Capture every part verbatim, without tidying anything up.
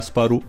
اسپارو.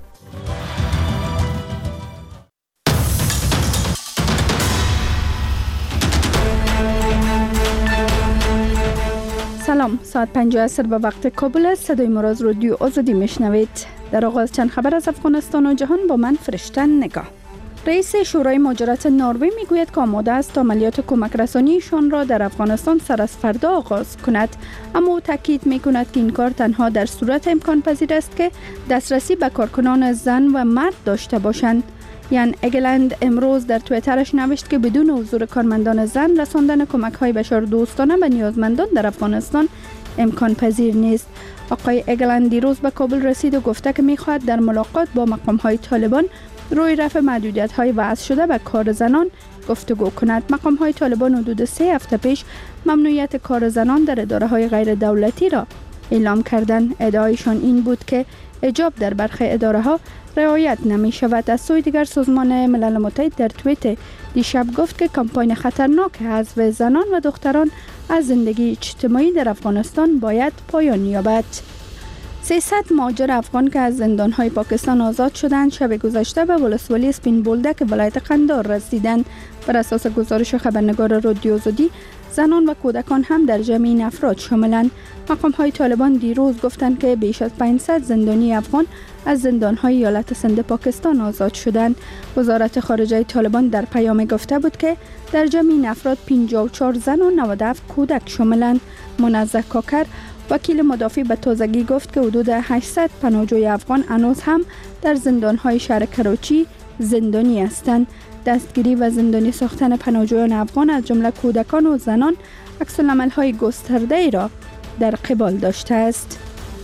سلام، ساعت پنج عصر به وقت کابل است. صدای ما را از رادیو آزادی میشنوید. در آغاز چند خبر از افغانستان و جهان با من فرشته نگاه. رئیس شورای مهاجرت نروژ میگوید که آماده است عملیات کمک رسانیشان را در افغانستان سر از فردا آغاز کند، اما او تاکید میکند که این کار تنها در صورت امکان پذیر است که دسترسی به کارکنان زن و مرد داشته باشند. یان اگلند امروز در توییترش نوشت که بدون حضور کارمندان زن رساندن کمک‌های بشردوستانه به نیازمندان در افغانستان امکان پذیر نیست. آقای اگلند دیروز به کابل رسید و گفته که می‌خواهد در ملاقات با مقام‌های طالبان روی رفع محدودیت‌های وضع شده به کار زنان گفتگو کند. مقام‌های طالبان حدود سه هفته پیش ممنوعیت کار زنان در اداره‌های غیر دولتی را اعلام کردند. ادعایشان این بود که حجاب در برخی اداره‌ها رعایت نمی شود. از سوی دیگر سازمان ملل متحد در توییت دیشب گفت که کمپاین خطرناک حذف زنان و دختران از زندگی اجتماعی در افغانستان باید پایان یابد. سیصد مهاجر افغان که از زندان‌های پاکستان آزاد شدند شب گذشته به ولسوالی اسپین بولدک ولایت قندهار رسیدند. بر اساس گزارش خبرنگار رادیو آزادی، زنان و کودکان هم در جمع این افراد شاملند. مقام‌های طالبان دیروز گفتند که بیش از پانصد زندانی افغان از زندان‌های ایالت سند پاکستان آزاد شدند. وزارت خارجه طالبان در پیام گفته بود که در جمع این افراد پنجاه و چهار زن و نود و هفت کودک شاملند. منزه کاکر وکیل مدافع به تازگی گفت که حدود هشتصد پناهجوی افغان هنوز هم در زندان‌های شهر کراچی زندانی هستند. دستگیری و زندانی ساختن پناهجویان افغان از جمله کودکان و زنان عکس‌العمل‌های گسترده‌ای را در قبال داشته است.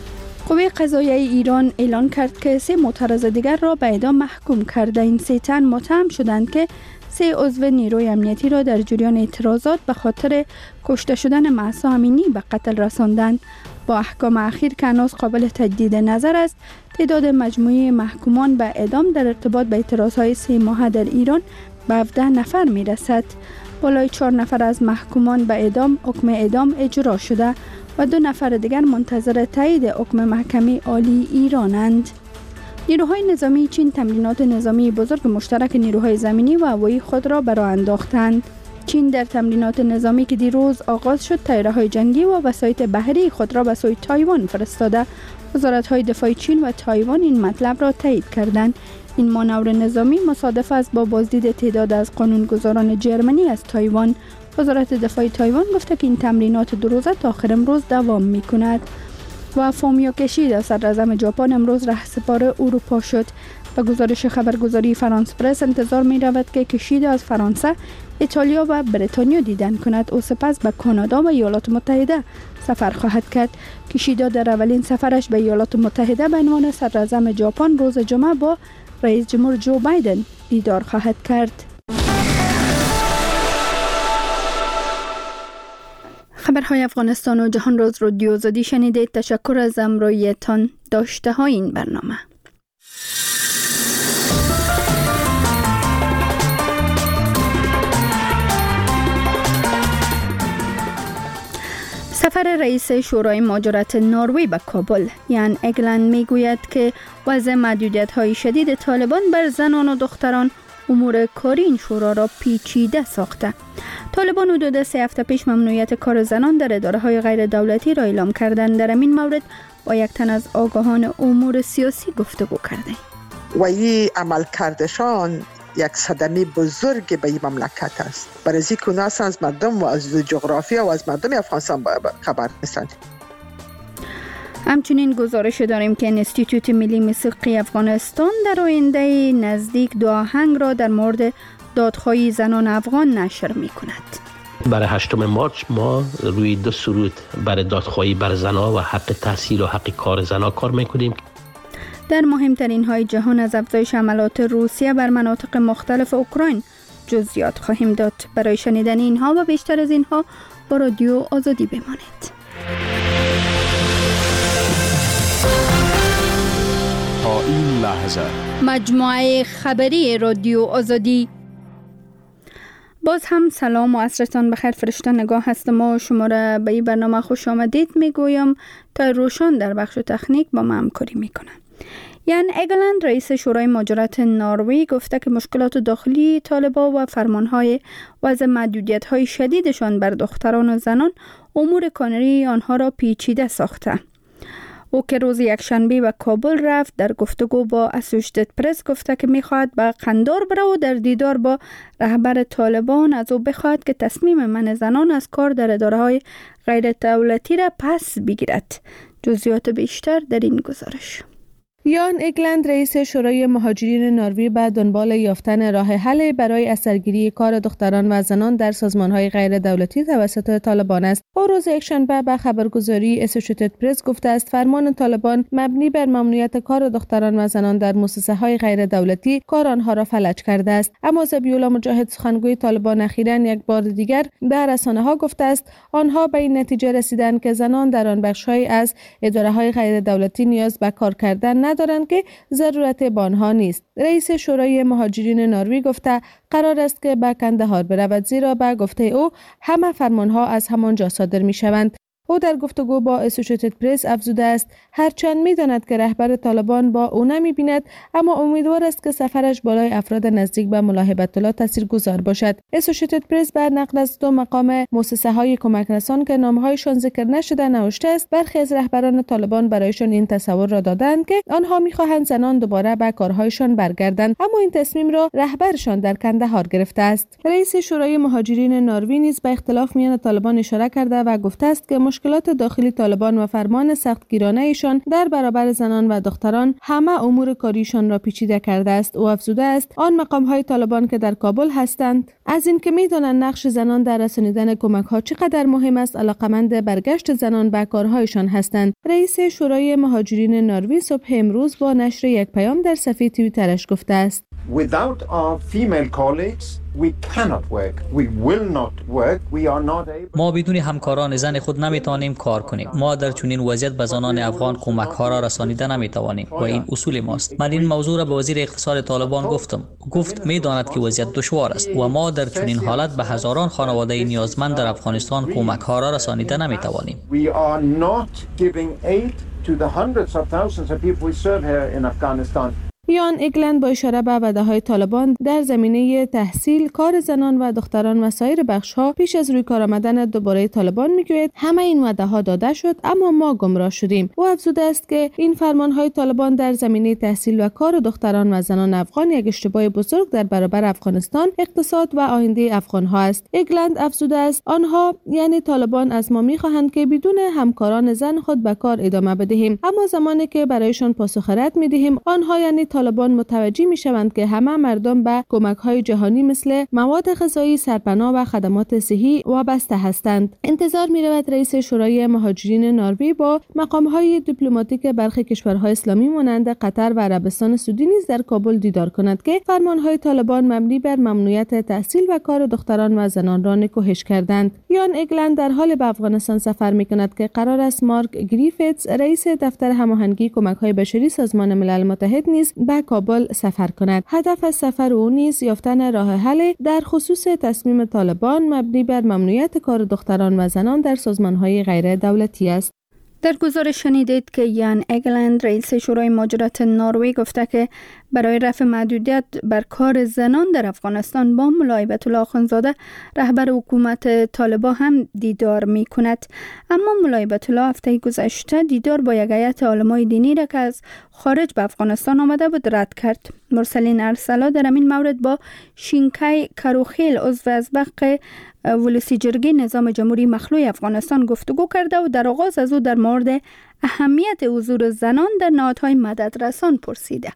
قوه قضاییه ایران اعلان کرد که سه معترض دیگر را به اعدام محکوم کرده. این سه تن متهم شدند که سه عضو نیروی امنیتی را در جریان اعتراضات به خاطر کشته شدن مهسا امینی به قتل رساندند. با احکام اخیر که هنوز قابل تجدید نظر است، تعداد مجموعی محکومان به اعدام در ارتباط به اعتراضهای سه ماهه در ایران به هفده نفر می رسد. بالای چهار نفر از محکومان به اعدام حکم اعدام اجرا شده و دو نفر دیگر منتظر تایید حکم محکمه عالی ایرانند. نیروهای نظامی چین تمرینات نظامی بزرگ مشترک نیروهای زمینی و هوایی خود را به راه انداختند. چین در تمرینات نظامی که دیروز آغاز شد، طیاره‌های جنگی و وسایط بحری خود را به سوی تایوان فرستاده. وزارت‌های دفاع چین و تایوان این مطلب را تایید کردند. این مانور نظامی مصادف است با بازدید تعداد از قانونگذاران جرمنی از تایوان. وزارت دفاع تایوان گفته که این تمرینات دو روزه تا آخر امروز دوام می‌کند. و فومیو کشیدا صدراعظم ژاپن امروز رهسپار اروپا شد. به گزارش خبرگزاری فرانس پرس انتظار می رود که کشیدا از فرانسه، ایتالیا و بریتانیا دیدن کند. او سپس به کانادا و ایالات متحده سفر خواهد کرد. کشیدا در اولین سفرش به ایالات متحده به عنوان صدراعظم ژاپن روز جمعه با رئیس جمهور جو بایدن دیدار خواهد کرد. خبرهای افغانستان و جهان را از رادیو آزادی شنیدید. تشکر از همراهیتان. داشته های این برنامه. سفر رئیس شورای مهاجرت نروژ به کابل، یان اگلند میگوید که وضع محدودیت‌های شدید طالبان بر زنان و دختران امور کاری این شورا را پیچیده ساخته. طالبان حدود سه هفته پیش ممنوعیت کار زنان در اداره‌های غیر دولتی را اعلام کردند. در این مورد با یک تن از آگاهان امور سیاسی گفتگو کردیم. و این عمل کردشان یک صدمه بزرگ به این مملکت است. برای از اینکه ناس از مردم و از جغرافیا و از مردم افغانستان خبر نیستند. همچنین گزارش داریم که انستیتوت ملی موسیقی افغانستان در آینده نزدیک دو آهنگ را در مورد دادخواهی زنان افغان نشر می کند. برای هشتم مارچ ما روی دو سرود برای دادخواهی بر زنان و حق تحصیل و حق کار زنان کار میکنیم. در مهمترین های جهان از افزایش حملات روسیه بر مناطق مختلف اوکراین جزئیات خواهیم داد. برای شنیدن اینها و بیشتر از اینها با رادیو آزادی بمانید. تا این لحظه مجموعه خبری رادیو آزادی. باز هم سلام و عصرتان بخیر. فرشته نگاه هستم و شما را به این برنامه خوش آمدید میگویم تا روشان در بخش تکنیک با ما همکاری میکنم. یان اگلند رئیس شورای مهاجرت نروژ گفته که مشکلات داخلی طالبان و فرمانهای وضع محدودیت‌های شدیدشان بر دختران و زنان امور کاری آنها را پیچیده ساخته. او که روز یکشنبه به کابل رفت در گفتگو با اسوشیتد پرس گفته که میخواهد به قندار بره و در دیدار با رهبر طالبان از او بخواهد که تصمیم منع زنان از کار در اداره‌های غیر دولتی را پس بگیرد. جزئیات بیشتر در این گزارش. یان اگلند رئیس شورای مهاجرین نروژ به دنبال یافتن راه حل برای اثرگیری کار دختران و زنان در سازمان‌های غیر دولتی توسط طالبان است. او روز یکشنبه به خبرگزاری اسوشیتد پرس گفته است فرمان طالبان مبنی بر ممنوعیت کار دختران و زنان در مؤسسه‌های غیر دولتی کار آنها را فلج کرده است. اما ذبیح‌الله مجاهد سخنگوی طالبان اخیراً یک بار دیگر به رسانه‌ها گفته است آنها به این نتیجه رسیدند که زنان در آن بخش‌های از اداره‌های غیر دولتی نیاز به کار کردن ندارند که ضرورت به آنها نیست. رئیس شورای مهاجرین نروژ گفته قرار است که به کندهار برود زیرا به گفته او همه فرمانها از همانجا صادر می شوند. او در گفتگو با اسوشیتد پرس افزوده است هرچند می‌داند که رهبر طالبان با او نمی‌بیند اما امیدوار است که سفرش بالای افراد نزدیک به ملا هیبت الله تاثیرگذار باشد. اسوشیتد پرس بر نقل از دو مقام مؤسسه‌های کمک رسان که نام‌هایشان ذکر نشده نوشته است برخی از رهبران طالبان برایشان این تصور را دادند که آنها می‌خواهند زنان دوباره به کارهایشان برگردند اما این تصمیم را رهبرشان در کندهار گرفته است. رئیس شورای مهاجرین نروژ نیز به اختلاف میان طالبان اشاره کرده و گفته است که مشکلات داخلی طالبان و فرمان سختگیرانه ایشان در برابر زنان و دختران همه امور کاریشان را پیچیده کرده است. او افزوده است آن مقام‌های طالبان که در کابل هستند از اینکه می‌دانند نقش زنان در رسانیدن کمک‌ها چقدر مهم است علاقه‌مند برگشت زنان به کارهایشان هستند. رئیس شورای مهاجرین نروژ صبح امروز با نشر یک پیام در صفحه توییترش گفته است Without our female colleagues we cannot work. We will not work. We are not able. ما بدون همکاران زن خود نمیتوانیم کار کنیم. ما در چنین وضعیت به زنان افغان کمک ها را رسانیده نمیتوانیم و این اصول ماست. من این موضوع را به وزیر اقتصاد طالبان گفتم. گفت میداند که وضعیت دشوار است و ما در چنین حالت به هزاران خانواده نیازمند در افغانستان کمک ها را رسانیده نمیتوانیم. We are not giving aid to the hundreds of thousands of people we serve here in Afghanistan. یان اگلند با اشاره به وعده‌های طالبان در زمینه تحصیل، کار زنان و دختران و سایر بخش‌ها پیش از روی کار آمدن دوباره طالبان میگوید همه این وعده‌ها داده شد اما ما گمراه شدیم. او افزوده است که این فرمان‌های طالبان در زمینه تحصیل و کار دختران و زنان افغان یک اشتباه بزرگ در برابر افغانستان، اقتصاد و آینده افغان‌ها است. اگلند افزوده است آنها یعنی طالبان از ما می‌خواهند که بدون همکاران زن خود به کار ادامه بدهیم اما زمانی که برایشان پاسخ رد می‌دهیم آنها یعنی طالبان متوجه می‌شوند که همه مردم به کمک‌های جهانی مثل مواد غذایی، سرپناه و خدمات صحی وابسته هستند. انتظار می‌رود رئیس شورای مهاجرین نروژ با مقام‌های دیپلماتیک برخی کشورهای اسلامی مانند قطر و عربستان سعودی نیز در کابل دیدار کند که فرمان‌های طالبان مبنی بر ممنوعیت تحصیل و کار دختران و زنان را نکوهش کردند. یان اگلند در حال به افغانستان سفر می‌کند که قرار است مارک گریفیتس رئیس دفتر هماهنگی کمک‌های بشری سازمان ملل متحد نیز به کابل سفر کند. هدف از سفر او نیز یافتن راه حل در خصوص تصمیم طالبان مبنی بر ممنوعیت کار دختران و زنان در سازمان‌های غیر دولتی است. در گزارش شنیدید که یان اگلند رئیس شورای مهاجرت نروژ گفته که برای رفع محدودیت بر کار زنان در افغانستان با ملا هیبت الله اخوندزاده رهبر حکومت طالبان هم دیدار می کند. اما ملا هیبت الله هفته گذشته دیدار با یک هیئت علمای دینی را که از خارج به افغانستان آمده بود رد کرد. مرسلین ارسلا در این مورد با شینکای کروخیل عضو از بق ولسی جرگه نظام جمهوری مخلوع افغانستان گفتگو کرده و در آغاز از او در مورد اهمیت حضور زنان در نهادهای مددرسان پرسیده.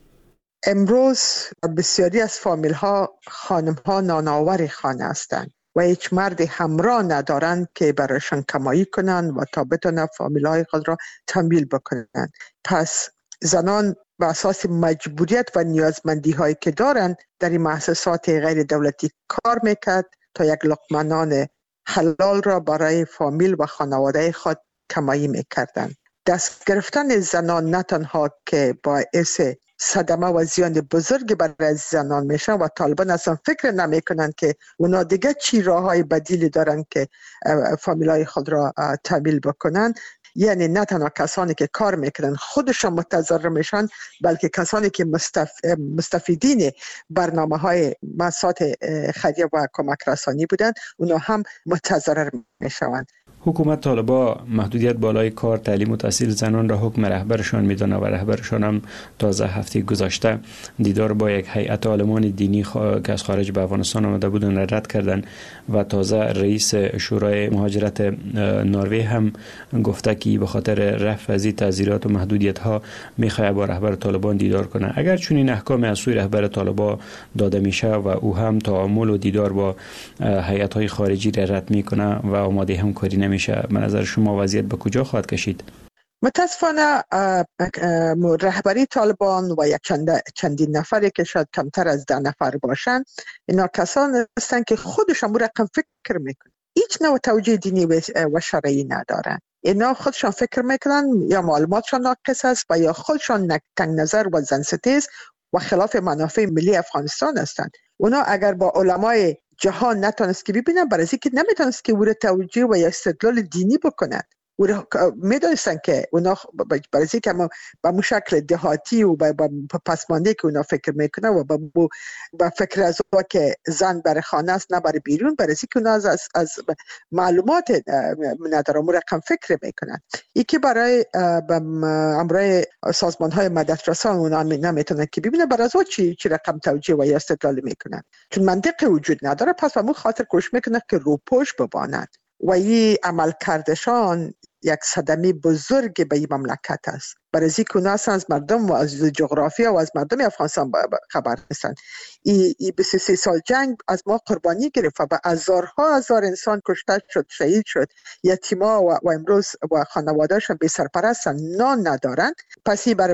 امروز بسیاری از فامیل ها خانم ها نانآور خانه هستند و هیچ مرد همراه ندارند که برایشان کمایی کنند و تا بتوانند فامیل های خود را تمویل بکنند. پس زنان به اساس مجبوریت و نیازمندی هایی که دارند در این مؤسسات غیر دولتی کار میکرد تا یک لقمه نان حلال را برای فامیل و خانواده خود کمایی میکردند. دست گرفتن زنان نه تنها که باعث صدمه و زیان بزرگ برای زنان میشن و طالبان اصلا فکر نمی کنند که اونا دیگه چی راه های بدیلی دارن که فامیلای خود را تمویل بکنن. یعنی نه تنها کسانی که کار میکنن خودشان متضرر میشن، بلکه کسانی که مستف... مستفیدین برنامه های مسات خیریه و کمک رسانی بودن اونا هم متضرر میشوند. حکومت طالبا محدودیت بالای کار، تعلیم و تحصیل زنان را حکم رهبرشان میدانه و رهبرشان هم تازه هفته گذشته دیدار با یک هیئت عالمان دینی خوا... که از خارج به افغانستان آمده بودند را رد کردند و تازه رئیس شورای مهاجرت نروژ هم گفته که به خاطر رفع از این تعزیرات و محدودیت ها میخواد با رهبر طالبان دیدار کنه. اگر چون این احکام از سوی رهبر طالبا داده میشه و او هم تعامل و دیدار با هیئت های خارجی را رد میکنه و آماده همکاری نمیشه، به نظر شما وضعیت به کجا خواهد کشید؟ متاسفانه رهبری طالبان و یک چند چندین نفری که شاید کمتر از ده نفر باشند، اینا کسانی هستند که خودشان بر رقم فکر میکنن، هیچ نوع توجیه دینی و شرعی ندارن. اینا خودشان فکر میکنن یا معلوماتشان ناقص است و یا خودشان تنگ نظر و زنستیز و خلاف منافع ملی افغانستان هستند. اونا اگر با علمای جهان نتونست که ببینن، برای اینکه نمیتونست که او توجیه و یا استدلال دینی بکنن. او میدونستن که اونا برای اینکه ما به مو شکل دهاتی و به پسمانده که اونا فکر میکنن و به با فکر از او که زن برای خانه است نه برای بیرون، برای اینکه اونا از, از, از معلومات ندارن و رقم فکر میکنن. ای که برای امرای سازمان های مدد رسان اونا نمیتونن که ببینن برای از چی چی رقم توجیه و یا استدلال میکنن، چون منطقی وجود نداره. پس به مو خاطر کوشش میکنن که روپوش ببانند و این عمل کردشان یک صدمه بزرگ به این مملکت است. برای اینکه اونا از مردم و از جغرافیا و از مردم افغانستان خبر نیستند. این بیست و سه سال جنگ از ما قربانی گرفت و به هزارها هزار انسان کشته شد، شهید شد، یتیما و, و امروز و خانواده‌شان بی سرپرستن، نان ندارند. پس برای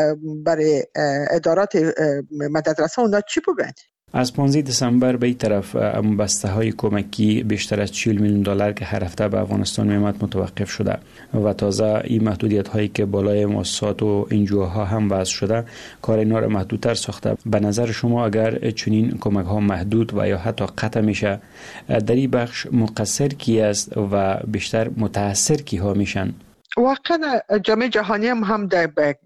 برای ادارات مددرسان اونا چی بگن؟ از پانزده دسامبر به این طرف بسته های کمکی بیشتر از چهل میلیون دلار که هر هفته به افغانستان میامد متوقف شده و تازه این محدودیت هایی که بالای مؤسسات و انجیوها هم وضع شده کار اینا را محدودتر ساخته. به نظر شما اگر چنین کمک ها محدود و یا حتی قطع میشه، در این بخش مقصر کی است و بیشتر متاثر کی ها میشن؟ واقعا جامعه جهانی هم هم در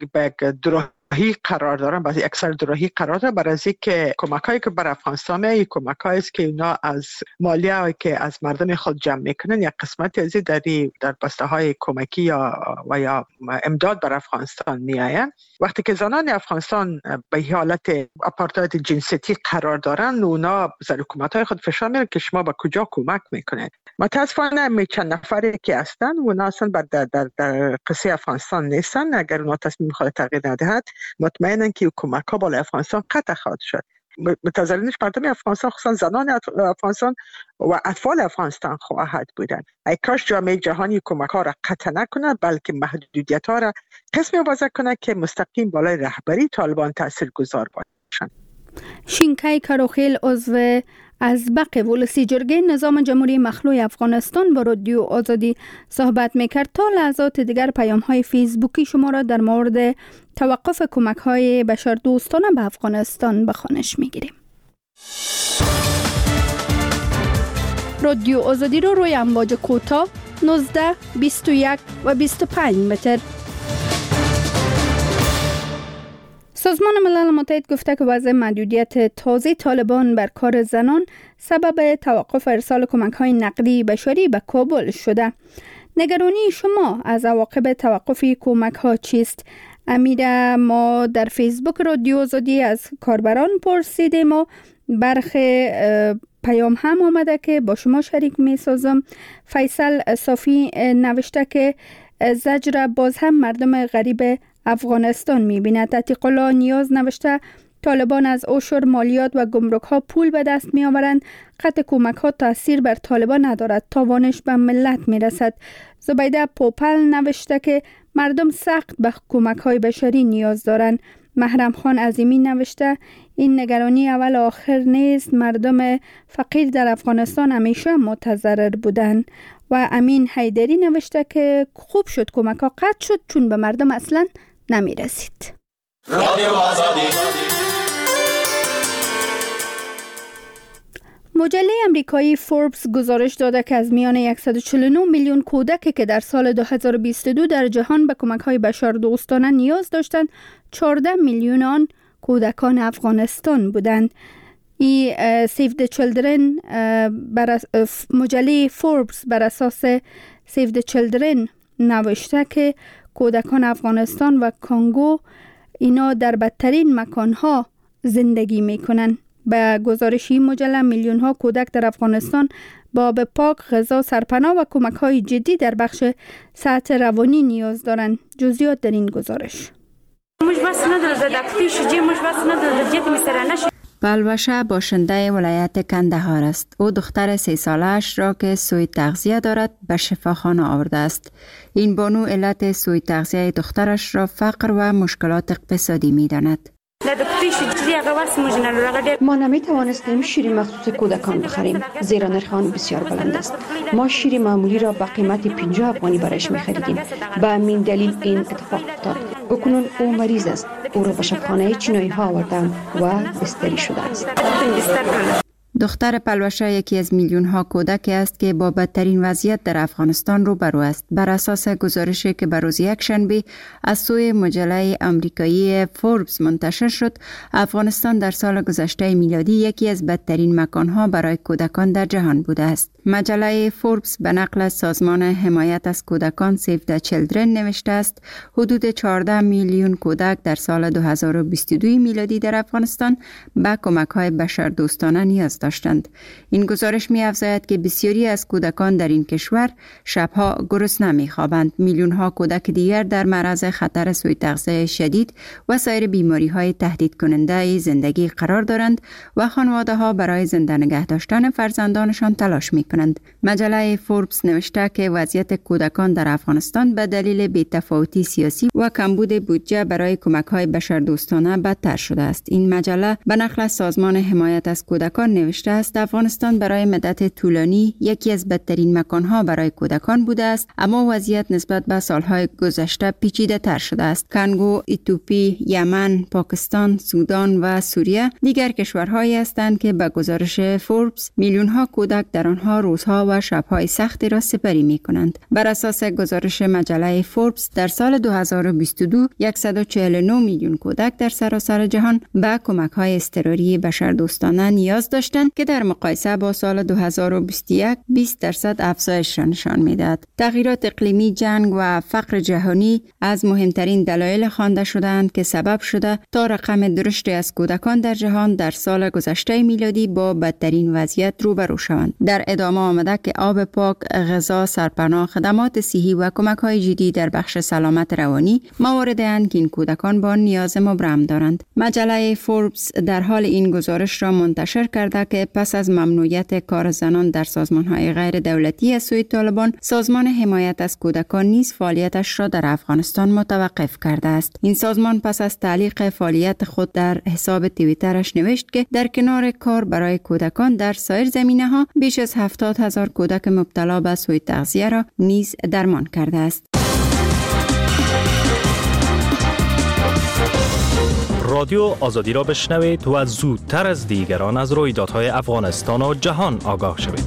دروهی قرار دارن، بعضی اکثر دروهی قرار دارن، برای اینکه کمکایی که بر افغانستان میاد کمکایی است که اینا از مالیه که از مردم خود جمع میکنن یک قسمتی از در در بسته های کمکی یا و یا امداد بر افغانستان میآیند. وقتی که زنان افغانستان به حالت آپارتاید جنسیتی قرار دارن، اونا بر حکومت‌های خود فشار میارن که شما به کجا کمک میکنید. متاسفانه می چند نفری که هستن اونا اصلا بر در, در, در قصه افغانستان نیستن. اگر اونا تصمیم خود تغییر ندهد مطمئنن که کمک ها بالای افغانستان قطع خواهد شد. متضررینش مردم افغانستان، خصوصا زنان افغانستان و اطفال افغانستان خواهد بودن. ای کاش جامعه جهانی کمک ها را قطع نکنه، بلکه محدودیت ها را قسمی وضع کنه که مستقیم بالای رهبری طالبان تاثیرگذار باشند. شینکای کاروخیل عضو از بق ولسی جرگه نظام جمهوری مخلوع افغانستان با رادیو آزادی صحبت میکرد. تا لحظات دیگر پیام های فیسبوکی شما را در مورد توقف کمک های بشردوستانه به افغانستان به خوانش میگیریم. رادیو آزادی رو روی امواج کوتاه نوزده، بیست و یک و بیست و پنج متر. سازمان ملل متحد گفته که وضع محدودیت تازه طالبان بر کار زنان سبب توقف ارسال کمک‌های نقدی بشری به کابل شده. نگرانی شما از عواقب توقف کمک‌ها چیست؟ امیر ما در فیسبوک رادیو آزادی از کاربران پرسیدیم و برخی پیام هم آمده که با شما شریک می سازم. فیصل صافی نوشته که زجر باز هم مردم غریب افغانستان می بیند. عتیق الله نیاز نوشته طالبان از عشر مالیات و گمرک ها پول به دست می آورند. قطع کمک ها تاثیر بر طالبان ندارد، تاوانش به ملت می رسد. زبیده پوپل نوشته که مردم سخت به کمک های بشری نیاز دارند. محرم خان عظیمی نوشته این نگرانی اول آخر نیست، مردم فقیر در افغانستان همیشه متضرر بودند. و امین حیدری نوشته که خوب شد کمک ها قطع شد چون به مردم اصلا نمی رسید. مجله امریکایی فوربس گزارش داده که از میان صد و چهل و نه میلیون کودکی که در سال دو هزار و بیست و دو در جهان به کمک‌های بشردوستانه نیاز داشتند، چهارده میلیون آن کودکان افغانستان بودند. ای سیو د چیلدرن بر مجله فوربس بر اساس سیو د چیلدرن نوشته که کودکان افغانستان و کانگو اینا در بدترین مکانها زندگی میکنن. به گزارش این مجله میلیون ها کودک در افغانستان با آب پاک، غذا، سرپناه و کمک های جدی در بخش سطح روانی نیاز دارند. جزئیات در این گزارش. پلوشه باشنده ولایت کندهار است. او دختر سه سالش را که سوء تغذیه دارد به شفاخانه آورده است. این بانو علت سوء تغذیه دخترش را فقر و مشکلات اقتصادی می داند. ما نمی توانستیم شیر مخصوص کودکان بخریم زیرا نرخ آن بسیار بلند است. ما شیر معمولی را به قیمت پنجاه افغانی برایش می خریدیم. به همین دلیل این اتفاق افتاد. اکنون او مریض است. او را به شفاخانه چینایی ها آوردم و بستری شده است. دختر پلوشه یکی از میلیون ها کودک است که با بدترین وضعیت در افغانستان روبرو است. بر اساس گزارشی که به روز یکشنبه از سوی مجله آمریکایی فوربس منتشر شد، افغانستان در سال گذشته میلادی یکی از بدترین مکانها برای کودکان در جهان بوده است. مجله فوربس به نقل از سازمان حمایت از کودکان سیو د چیلدرن نوشته است حدود چهارده میلیون کودک در سال دو هزار و بیست و دو میلادی در افغانستان به کمک‌های بشردوستانه نیاز داشتند. این گزارش می‌افزاید که بسیاری از کودکان در این کشور شبها گرسنه می‌خوابند. میلیون‌ها کودک دیگر در معرض خطر سوء تغذیه شدید و سایر بیماری‌های تهدید کننده زندگی قرار دارند و خانواده‌ها برای زنده نگه داشتن فرزندانشان تلاش می‌کنند. مجله فوربس نوشته که وضعیت کودکان در افغانستان به دلیل بی‌تفاوتی سیاسی و کمبود بودجه برای کمک‌های بشردوستانه بدتر شده است. این مجله به نقل از سازمان حمایت از کودکان نوشته است افغانستان برای مدت طولانی یکی از بدترین مکان‌ها برای کودکان بوده است، اما وضعیت نسبت به سال‌های گذشته پیچیده‌تر شده است. کنگو، اتیوپی، یمن، پاکستان، سودان و سوریه دیگر کشورهایی هستند که به گزارش فوربس میلیون‌ها کودک در آنها روزها و شب‌های سختی را سپری می‌کنند. بر اساس گزارش مجله فوربس در سال دو هزار و بیست و دو صد و چهل و نه میلیون کودک در سراسر جهان به کمک‌های اضطراری بشردوستانه نیاز داشتند که در مقایسه با سال دو هزار و بیست و یک بیست درصد افزایش را نشان می‌دهد. تغییرات اقلیمی، جنگ و فقر جهانی از مهمترین دلایل خوانده شدند که سبب شده تا رقم درشتی از کودکان در جهان در سال گذشته میلادی با بدترین وضعیت روبرو شوند. در ادامه آمده که آب پاک، غذا، سرپناه، خدمات صحی و کمک‌های جدی در بخش سلامت روانی مواردی اند که این کودکان با نیاز مبرم دارند. مجله فوربس در حال این گزارش را منتشر کرده که پس از ممنوعیت کار زنان در سازمان‌های غیر دولتی از سوی طالبان، سازمان حمایت از کودکان نیز فعالیتش را در افغانستان متوقف کرده است. این سازمان پس از تعلیق فعالیت خود در حساب توییترش نوشت که در کنار کار برای کودکان در سایر زمینه‌ها بیش از هفتاد هزار کودک مبتلا به سوء تغذیه را نیز درمان کرده است. رادیو آزادی را بشنوید و زودتر از دیگران از رویدادهای افغانستان و جهان آگاه شوید.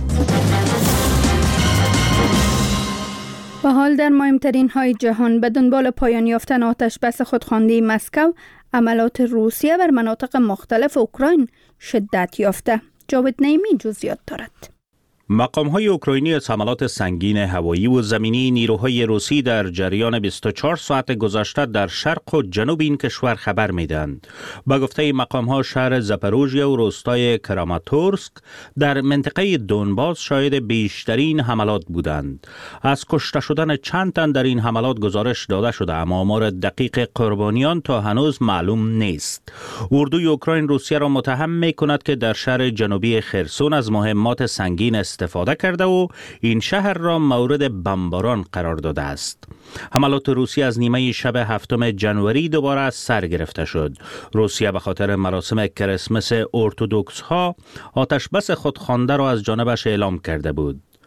و حال در مهمترین های جهان به دنبال پایان یافتن آتش بس خودخوانده مسکو، عملات روسیه بر مناطق مختلف اوکراین شدت یافته. جاوید نعیمی جزئیات دارد. مقام‌های اوکراینی از حملات سنگین هوایی و زمینی نیروهای روسی در جریان بیست و چهار ساعت گذشته در شرق و جنوب این کشور خبر میدهند. با گفته مقام‌ها شهر زاپاروژیا و روستای کراماتورسک در منطقه دونباس شاهد بیشترین حملات بودند. از کشته شدن چند تن در این حملات گزارش داده شده، اما آمار دقیق قربانیان تا هنوز معلوم نیست. اردوی اوکراین روسیه را متهم می‌کند که در شهر جنوبی خرسون از مهمات سنگین استفاده کرده و این شهر را مورد بمباران قرار داده است. حملات روسیه از نیمه شب هفتم جنوری دوباره از سر گرفته شد. روسیه به خاطر مراسم کریسمس ارتدوکس ها آتش بس خودخوانده را از جانبش اعلام کرده بود.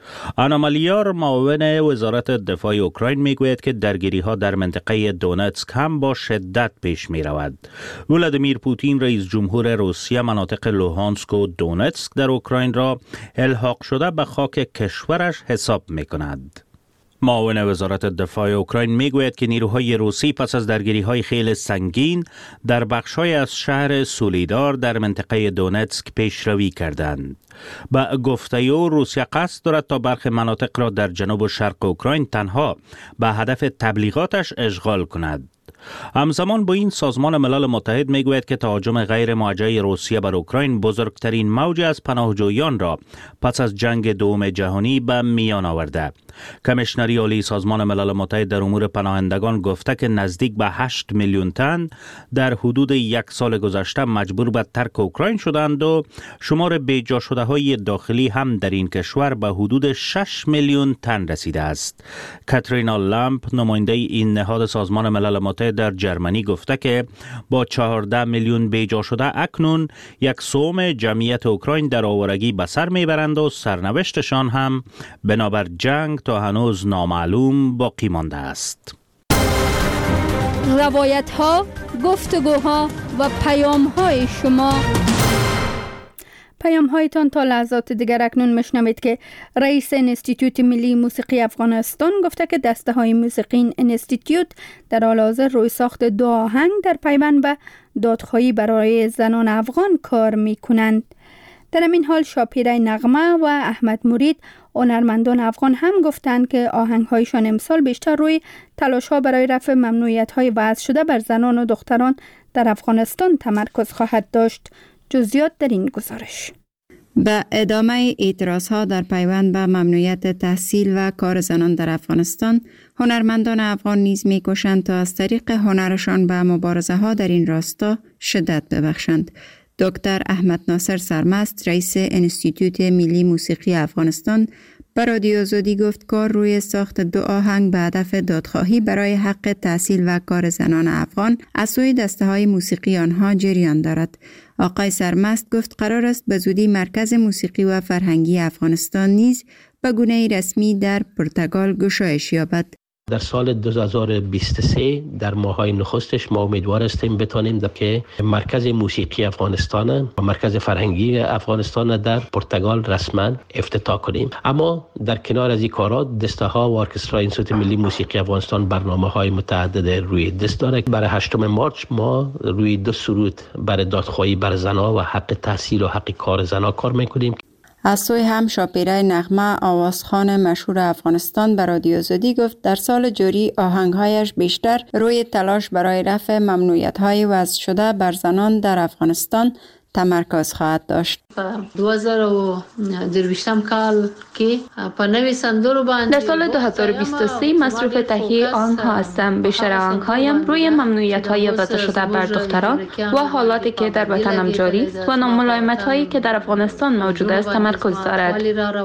آنا مالیار معاون وزارت دفاع اوکراین میگوید که درگیری ها در منطقه دونتسک هم با شدت پیش می رود. ولادیمیر پوتین رئیس جمهور روسیه مناطق لوهانسک و دونتسک در اوکراین را الحاق شده به خاک کشورش حساب می کند. معاون وزارت دفاع اوکراین میگوید که نیروهای روسی پس از درگیری‌های خیلی سنگین در بخش‌های از شهر سولیدار در منطقه دونتسک پیشروی کردند. با گفته او روسیه قصد دارد تا برخی مناطق را در جنوب و شرق اوکراین تنها به هدف تبلیغاتش اشغال کند. همزمان با این سازمان ملل متحد میگوید که تهاجم غیر موجه روسیه بر اوکراین بزرگترین موج از پناهجویان را پس از جنگ دوم جهانی به میان آورده. کمیشنری عالی سازمان ملل متحد در امور پناهندگان گفته که نزدیک به هشت میلیون تن در حدود یک سال گذشته مجبور به ترک اوکراین شدند و شمار بیجا شده های داخلی هم در این کشور به حدود شش میلیون تن رسیده است. کاترینا لامپ نماینده این نهاد سازمان ملل متحد در جرمنی گفته که با چهارده میلیون بیجا شده اکنون یک سوم جمعیت اوکراین در آوارگی به سر میبرند و سرنوشتشان هم بنابر جنگ تا هنوز نامعلوم باقی مانده است. روایت ها، گفتگوها و پیام های شما. پیام هایتان تا لحظات دیگر. اکنون میشنوید که رئیس انستیتوت ملی موسیقی افغانستان گفته که دسته های موسیقی این انستیتوت در حال حاضر روی ساخت دو آهنگ در پیوند به دادخواهی برای زنان افغان کار می کنند. در این حال شاپیره نغمه و احمد مرید هنرمندان افغان هم گفتند که آهنگ هایشان امسال بیشتر روی تلاش ها برای رفع ممنوعیت های وضع شده بر زنان و دختران در افغانستان تمرکز خواهد داشت. جزئیات در این گزارش. به ادامه اعتراض ها در پیوند به ممنوعیت تحصیل و کار زنان در افغانستان، هنرمندان افغان نیز می‌کوشند تا از طریق هنرشان به مبارزه ها در این راستا شدت ببخشند. دکتر احمد ناصر سرمست رئیس انستیتوت ملی موسیقی افغانستان به رادیو آزادی گفت کار روی ساخت دو آهنگ به هدف دادخواهی برای حق تحصیل و کار زنان افغان از سوی دسته های موسیقی آنها جریان دارد. آقای سرمست گفت قرار است به زودی مرکز موسیقی و فرهنگی افغانستان نیز به گونه رسمی در پرتغال گشایش یابد. در سال دو هزار و بیست و سه در ماهای نخستش ما امیدوار هستیم بتانیم که مرکز موسیقی افغانستان و مرکز فرهنگی افغانستان در پرتغال رسما افتتاح کنیم. اما در کنار از این کارا دسته ها و ارکسترای انستیتوت ملی موسیقی افغانستان برنامه های متعدد روی دست داره. برای هشتم مارچ ما روی دو سرود برای دادخواهی بر زنها و حق تحصیل و حق کار زنها کار میکنیم. از سوی هم شاپیره نغمه آوازخوان مشهور افغانستان به رادیو آزادی گفت در سال جاری آهنگهایش بیشتر روی تلاش برای رفع ممنوعیت‌های وضع شده بر زنان در افغانستان تمرکز خواهد داشت. دو هزار و دویستم کال که په نوې سندرو باندې در سال دو هزار و بیست و سه مصروف تهیه آهنگ‌ها هستم. بیشتر آهنگ‌هایم روی ممنوعیت‌های وضع شده بر دختران و حالاتی که در وطنم جاری است و ناملایمت‌هایی که در افغانستان موجود است تمرکز دارد.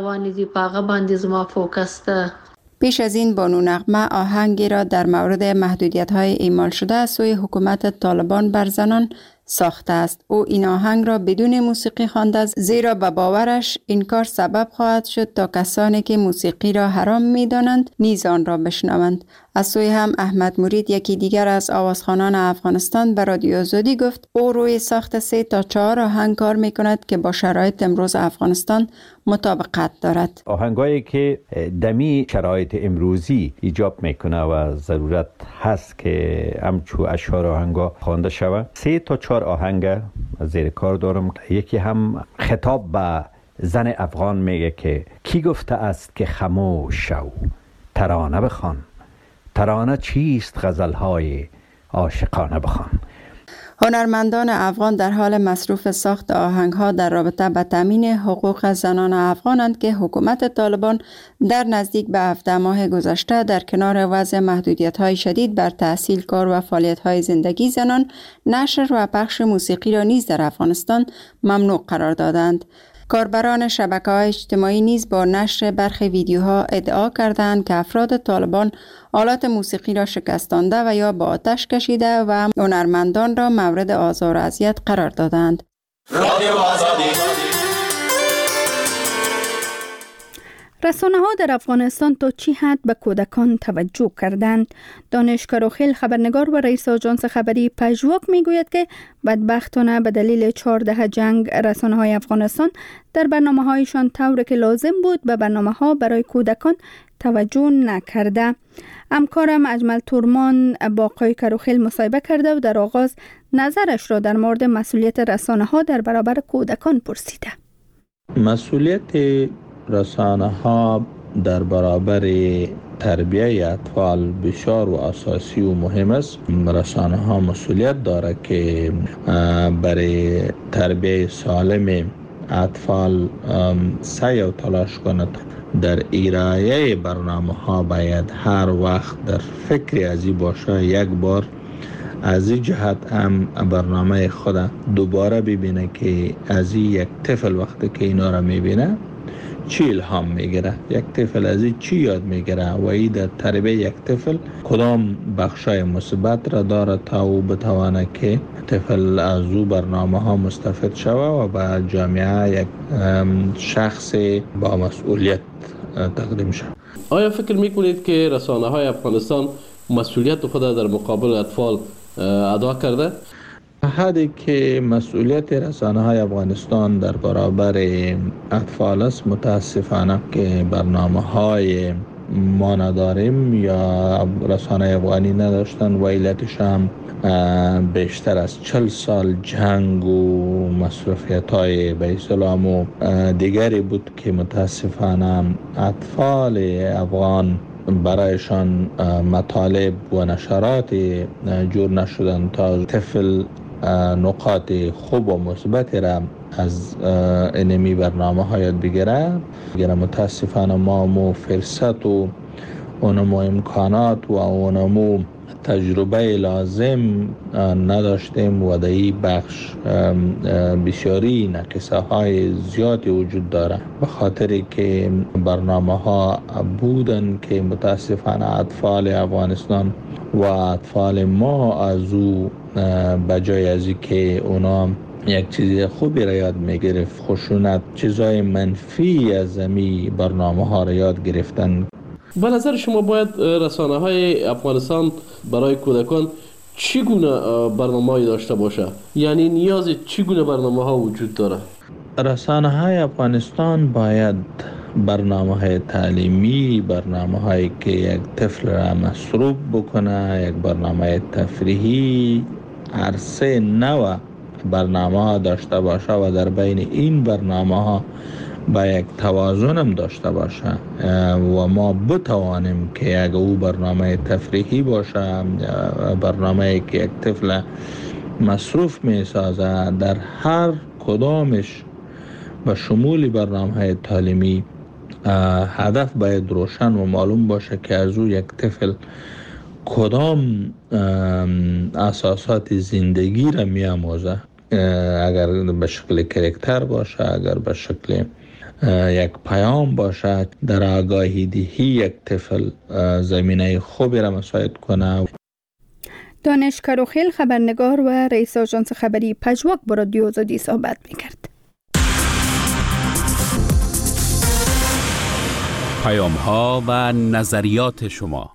پیش از این بانو نغمه آهنگی را در مورد محدودیت‌های اعمال شده از سوی حکومت طالبان بر زنان ساخته است. او این آهنگ را بدون موسیقی خوانده است زیرا به باورش این کار سبب خواهد شد تا کسانی که موسیقی را حرام می‌دانند نیز آن را بشنوند. از سوی هم احمد مرید یکی دیگر از آوازخوانان افغانستان به رادیو آزادی گفت او روی ساخت سه تا چهار آهنگ کار می‌کند که با شرایط امروز افغانستان مطابقت دارد. آهنگایی که دمی شرایط امروزی ایجاب میکنه و ضرورت هست که همچو اشعار آهنگا خوانده شود. سه تا چهار آهنگ زیر کار دارم. یکی هم خطاب به زن افغان میگه که کی گفته است که خاموش شو، ترانه بخوان، ترانه چیست غزلهای عاشقانه بخوان. هنرمندان افغان در حال مصروف ساخت آهنگ‌ها در رابطه با تامین حقوق زنان افغانند که حکومت طالبان در نزدیک به هفده ماه گذشته در کنار وضع محدودیت‌های شدید بر تحصیل، کار و فعالیت‌های زندگی زنان، نشر و پخش موسیقی را نیز در افغانستان ممنوع قرار دادند. کاربران شبکه‌های اجتماعی نیز با نشر برخی ویدیوها ادعا کردند که افراد طالبان آلات موسیقی را شکستانده و یا با آتش کشیده و هنرمندان را مورد آزار و اذیت قرار دادند. رسانه ها در افغانستان تا چی حد به کودکان توجه کردند؟ دانش کروخیل خبرنگار و رئیس آژانس خبری پژواک میگوید که بدبختانه به دلیل چهار دهه جنگ رسانه های افغانستان در برنامه هایشان طوری که لازم بود به برنامه ها برای کودکان توجه نکرده. همکارم اجمل تورمان با آقای کروخیل مصاحبه کرده و در آغاز نظرش را در مورد مسئولیت رسانه ها در برابر کودکان پرسیده. مسئولیت رسانه ها در برابر تربیه اطفال بسیار و اساسی و مهم است. رسانه ها مسئولیت داره که برای تربیه سالم اطفال سعی و تلاش کند. در ارائه برنامه ها باید هر وقت در فکر ازی باشه، یک بار از این جهت هم برنامه خود دوباره ببینه که از یک طفل وقتی که اینا را میبینه چی الهام میگیره، یک طفل از این چی یاد میگیره و این در تربیه یک طفل کدام بخشای مثبت را داره تا او بتوانه که طفل از او برنامه ها مستفید شوه و به جامعه یک شخص با مسئولیت تقدیم شد. آیا فکر میکنید که رسانه های افغانستان مسئولیت خود در مقابل اطفال ادا کرده؟ حدی که مسئولیت رسانه های افغانستان در برابر اطفال است، متاسفانه که برنامه های ما نداریم یا رسانه افغانی نداشتن و علتش هم بیشتر از چل سال جنگ و مصرفیت های به اسلام و دیگری بود که متاسفانه اطفال افغان برایشان مطالب و نشرات جور نشدن تا طفل نقاط خوب و مثبت را از انمی برنامه ها یاد بگیره. متاسفانه ما مو فرصت و اونمو امکانات و اونمو تجربه لازم نداشتیم و در این بخش بسیاری نقصه های زیادی وجود داره، به خاطر که برنامه ها بودن که متاسفانه اطفال افغانستان و اطفال ما از او بجای از که اونا یک چیز خوبی را یاد میگرفت، خشونت چیزای منفی از می برنامه ها را یاد گرفتن. به نظر شما باید رسانه های افغانستان برای کودکان چگونه برنامه‌ای داشته باشه؟ یعنی نیاز چگونه برنامه ها وجود داره؟ رسانه های افغانستان باید برنامه های تعلیمی، برنامه هایی که یک طفل را مصروف بکنه، یک برنامه تفریحی، عرصه نو برنامه ها داشته باشه و در بین این برنامه ها با یک توازن هم داشته باشه و ما بتوانیم که اگه او برنامه تفریحی باشه، برنامه که یک طفل مصروف می سازه، در هر کدامش به شمول برنامه های تعلیمی هدف باید روشن و معلوم باشه که از او یک طفل کدام اساسات زندگی را می آموزه. اگر به شکل کرکتر باشه، اگر به شکل یک پیام باشه، در آگاهی دهی یک طفل زمینه خوبی را مساعد کنه. دانش کروخیل خبرنگار و رئیس آژانس خبری پژواک با رادیو آزادی صحبت می‌کرد. پیام‌ها و نظریات شما.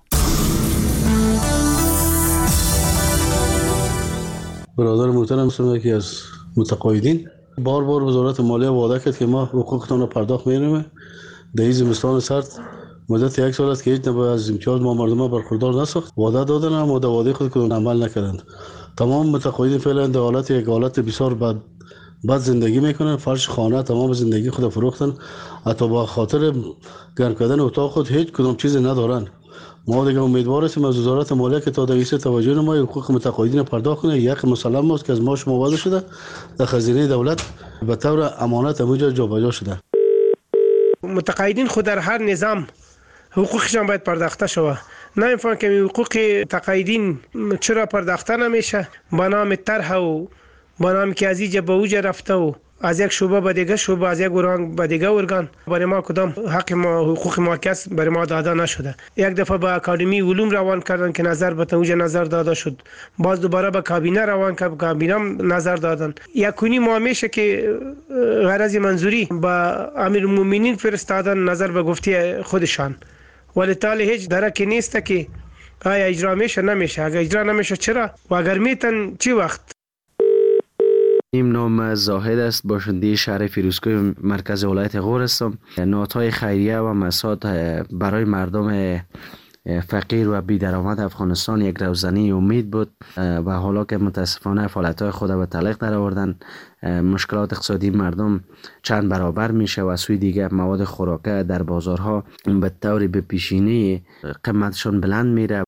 برادر محترم هستم، یکی از متقاعدین. بار بار وزارت مالیه وعده کرد که ما حقوقتون رو پرداخت می‌کنیم. در این زمستان سرد مدت یک سال است که هیچ نوع از امتیاز ما مردم برخوردار نساخت. وعده دادن اما در وعده خود کدوم عمل نکردند. تمام متقاعدین فعلا در حالت یک حالت بسیار بد بد زندگی میکنن. فرش خانه تمام زندگی خود فروختن، حتی با خاطر گرم کردن اتاق خود هیچ کدام چیز ندارن. ما دیگه امیدوار هستیم از وزارت مالیه که تا دیگه توجه نمای حقوق متقاعدین پرداخت کنه. یک مسلم است که از ما شما وعده شده در خزینه دولت به طور امانت اونجا جابجا شده. متقاعدین خود در هر نظام حقوقشان باید پرداخته شود. نه اینفان که حقوق تقاعدین چرا پرداخته نمیشه؟ با نام طرح و با نام که از اینجا به اوجا رفته و از یک شعبه به دیگه شعبه، از یک ارگان به دیگه ارگان برای ما کدام حق ما حقوق ما کس برای ما داده نشده. یک دفعه به اکادمی علوم روان کردن که نظر به توجه نظر داده شد، باز دوباره به کابینه روان کرد، کابینه نظر دادن. یکونی ما میشه که غرض منظوری به امیرالمومنین فرستادن نظر به گفته خودشان، ولی تالی هیچ درکی نیست که آیا اجرا میشه نمیشه. اگر اجرا نمیشه چرا و اگر میتن چی وقت؟ این نام زاهد است، باشنده شهر فیروزکوه مرکز ولایت غور هستم. نهادهای خیریه و مساعد برای مردم فقیر و بی درآمد افغانستان یک روزنی امید بود و حالا که متاسفانه فعالیت‌های خود به تعلیق در آوردن، مشکلات اقتصادی مردم چند برابر میشه و سوی دیگه مواد خوراکه در بازارها به طور به پیشینه قیمتشون بلند میره.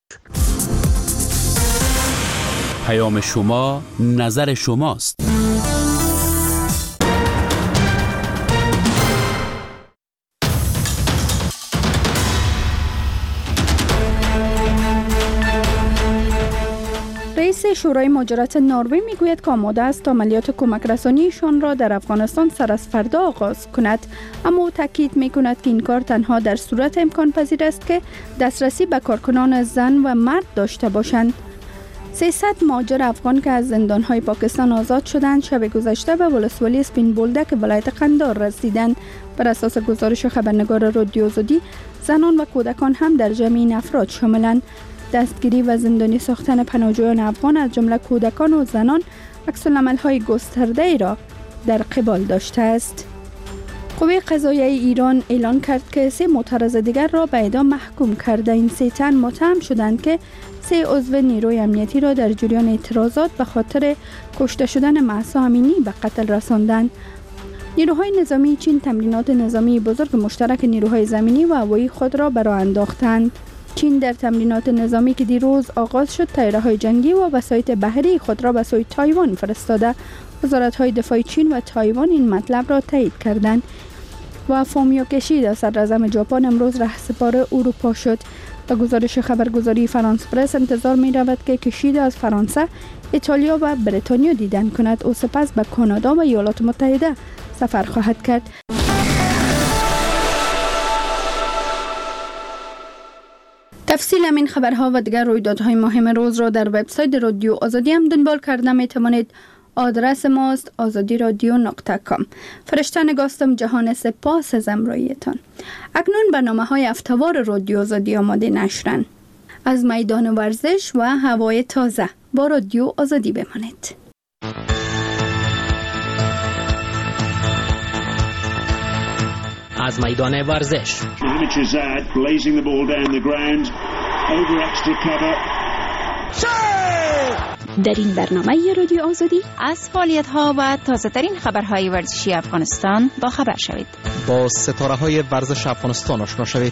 پیام شما نظر شماست. رئیس شورای مهاجرت نروژ میگوید که آماده است تا عملیات کمک رسانیشان را در افغانستان سر از فردا آغاز کند، اما تاکید میکند که این کار تنها در صورت امکان پذیر است که دسترسی به کارکنان زن و مرد داشته باشند. سیصد مهاجر افغان که از زندانهای پاکستان آزاد شدند شب گذشته به ولسوالی سپین بولدک ولایت قندار رسیدند. بر اساس گزارش خبرنگار رادیو آزادی، زنان و کودکان هم در جمع این افراد شاملند. دستگیری و زندانی ساختن پناهجویان افغان از جمله کودکان و زنان عکس‌العمل‌های گسترده‌ای را در قبال داشته است. قوه قضاییه ایران اعلان کرد که سه معترض دیگر را به اعدام محکوم کرده. این سه تن متهم شدند که سه عضو نیروی امنیتی را در جریان اعتراضات به خاطر کشته شدن مهسا امینی به قتل رساندند. نیروهای نظامی چین تمرینات نظامی بزرگ مشترک نیروهای زمینی و هوایی خود را برآ انداختند. چین در تمرینات نظامی که دیروز آغاز شد، طیاره‌های جنگی و وسایط بحری خود را به سوی تایوان فرستاده. وزارت‌های دفاع چین و تایوان این مطلب را تایید کردند. و فومیو کشیدا صدراعظم ژاپن امروز رهسپار اروپا شد. به گزارش خبرگزاری فرانس پرس انتظار می رود که کشیدا از فرانسه، ایتالیا و بریتانیا دیدن کند. او سپس به کانادا و ایالات متحده سفر خواهد کرد. تفصیل همین خبرها و دیگر رویدادهای مهم روز را در وبسایت رادیو آزادی هم دنبال کرده می توانید. آدرس ماست آزادی رادیو نقطه کام. فرشته نگاستم جهان، سپاس از همراهیتان. اکنون برنامه های هفته‌وار رادیو آزادی آماده نشرن. از میدان ورزش و هوای تازه با رادیو آزادی بمانید. از میدان ورزش در این برنامه رادیو آزادی از فعالیت‌ها و تازه‌ترین خبرهای ورزشی افغانستان با خبر شوید. با ستاره‌های ورزش افغانستان آشنا شوید.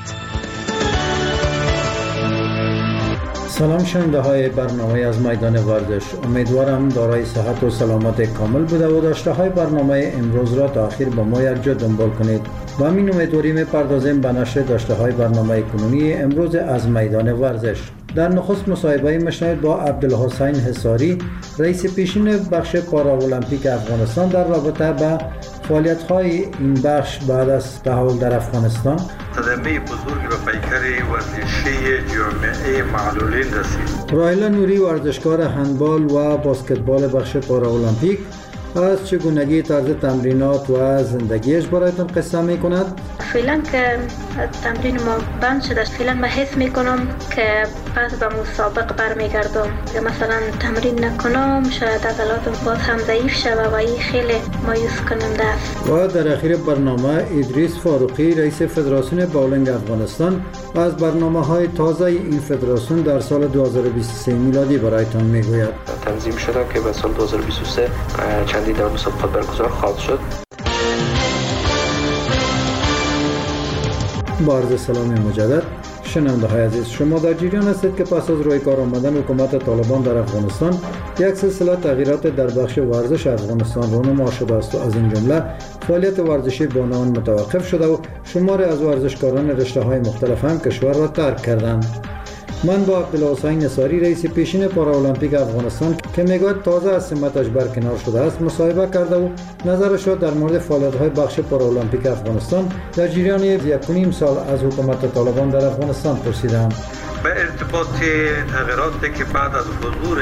سلام شنونده های برنامه از میدان ورزش. امیدوارم دارای صحت و سلامت کامل بوده و داشته های برنامه امروز را تا آخر با ما یک جا دنبال کنید. با همین امیدواری می‌پردازیم به نشر داشته های برنامه کنونی امروز از میدان ورزش. در نخست مصاحبه میشنوید با عبدالحسین حصاری، رئیس پیشین بخش پاراولمپیک افغانستان در رابطه با فعالیت‌های این بخش بعد از تحول در افغانستان. صدمه بزرگ به پیکر ورزشی جامعه معلولین رسید. راهیلا نوری، ورزشکار هندبال و بسکتبال بخش پاراولمپیک، از چگونگی طرز تمرینات و زندگیش برایتون قصه میکند. فعلا که تمرین ما بند شده، فعلا من حس میکنم که پس به مسابق برمیگردم. مثلا تمرین نکنم شاید عضلاتم باز هم ضعیف شود و این خیلی مایوس کننده است. و در اخیر برنامه ادریس فاروقی، رئیس فدراسیون باولینگ افغانستان، از برنامه‌های تازه این فدراسیون در سال دو هزار و بیست و سه میلادی برایتون میگوید. تنظیم شده که به سال دو هزار و بیست و سه چندین دور مسابقات برگزار خواهد شد. با عرض سلام مجدد شنونده های عزیز، شما در جریان هستید که پس از روی کار آمدن حکومت طالبان در افغانستان یک سلسله تغییرات در بخش ورزش افغانستان رونما شده است و از این جمله فعالیت ورزشی بانوان متوقف شده و شماری از ورزشکاران رشته های مختلف هم کشور را ترک کردند. من با عبدالحسین نصاری رئیس پیشین پارالمپیک افغانستان که میگوید تازه از سمتش برکنار شده است مصاحبه کرده و نظرش را در مورد فعالیت‌های بخش پارالمپیک افغانستان در جریان یک و نیم سال از حکومت طالبان در افغانستان پرسیدم. به ارتباط تغییراتی که بعد از حضور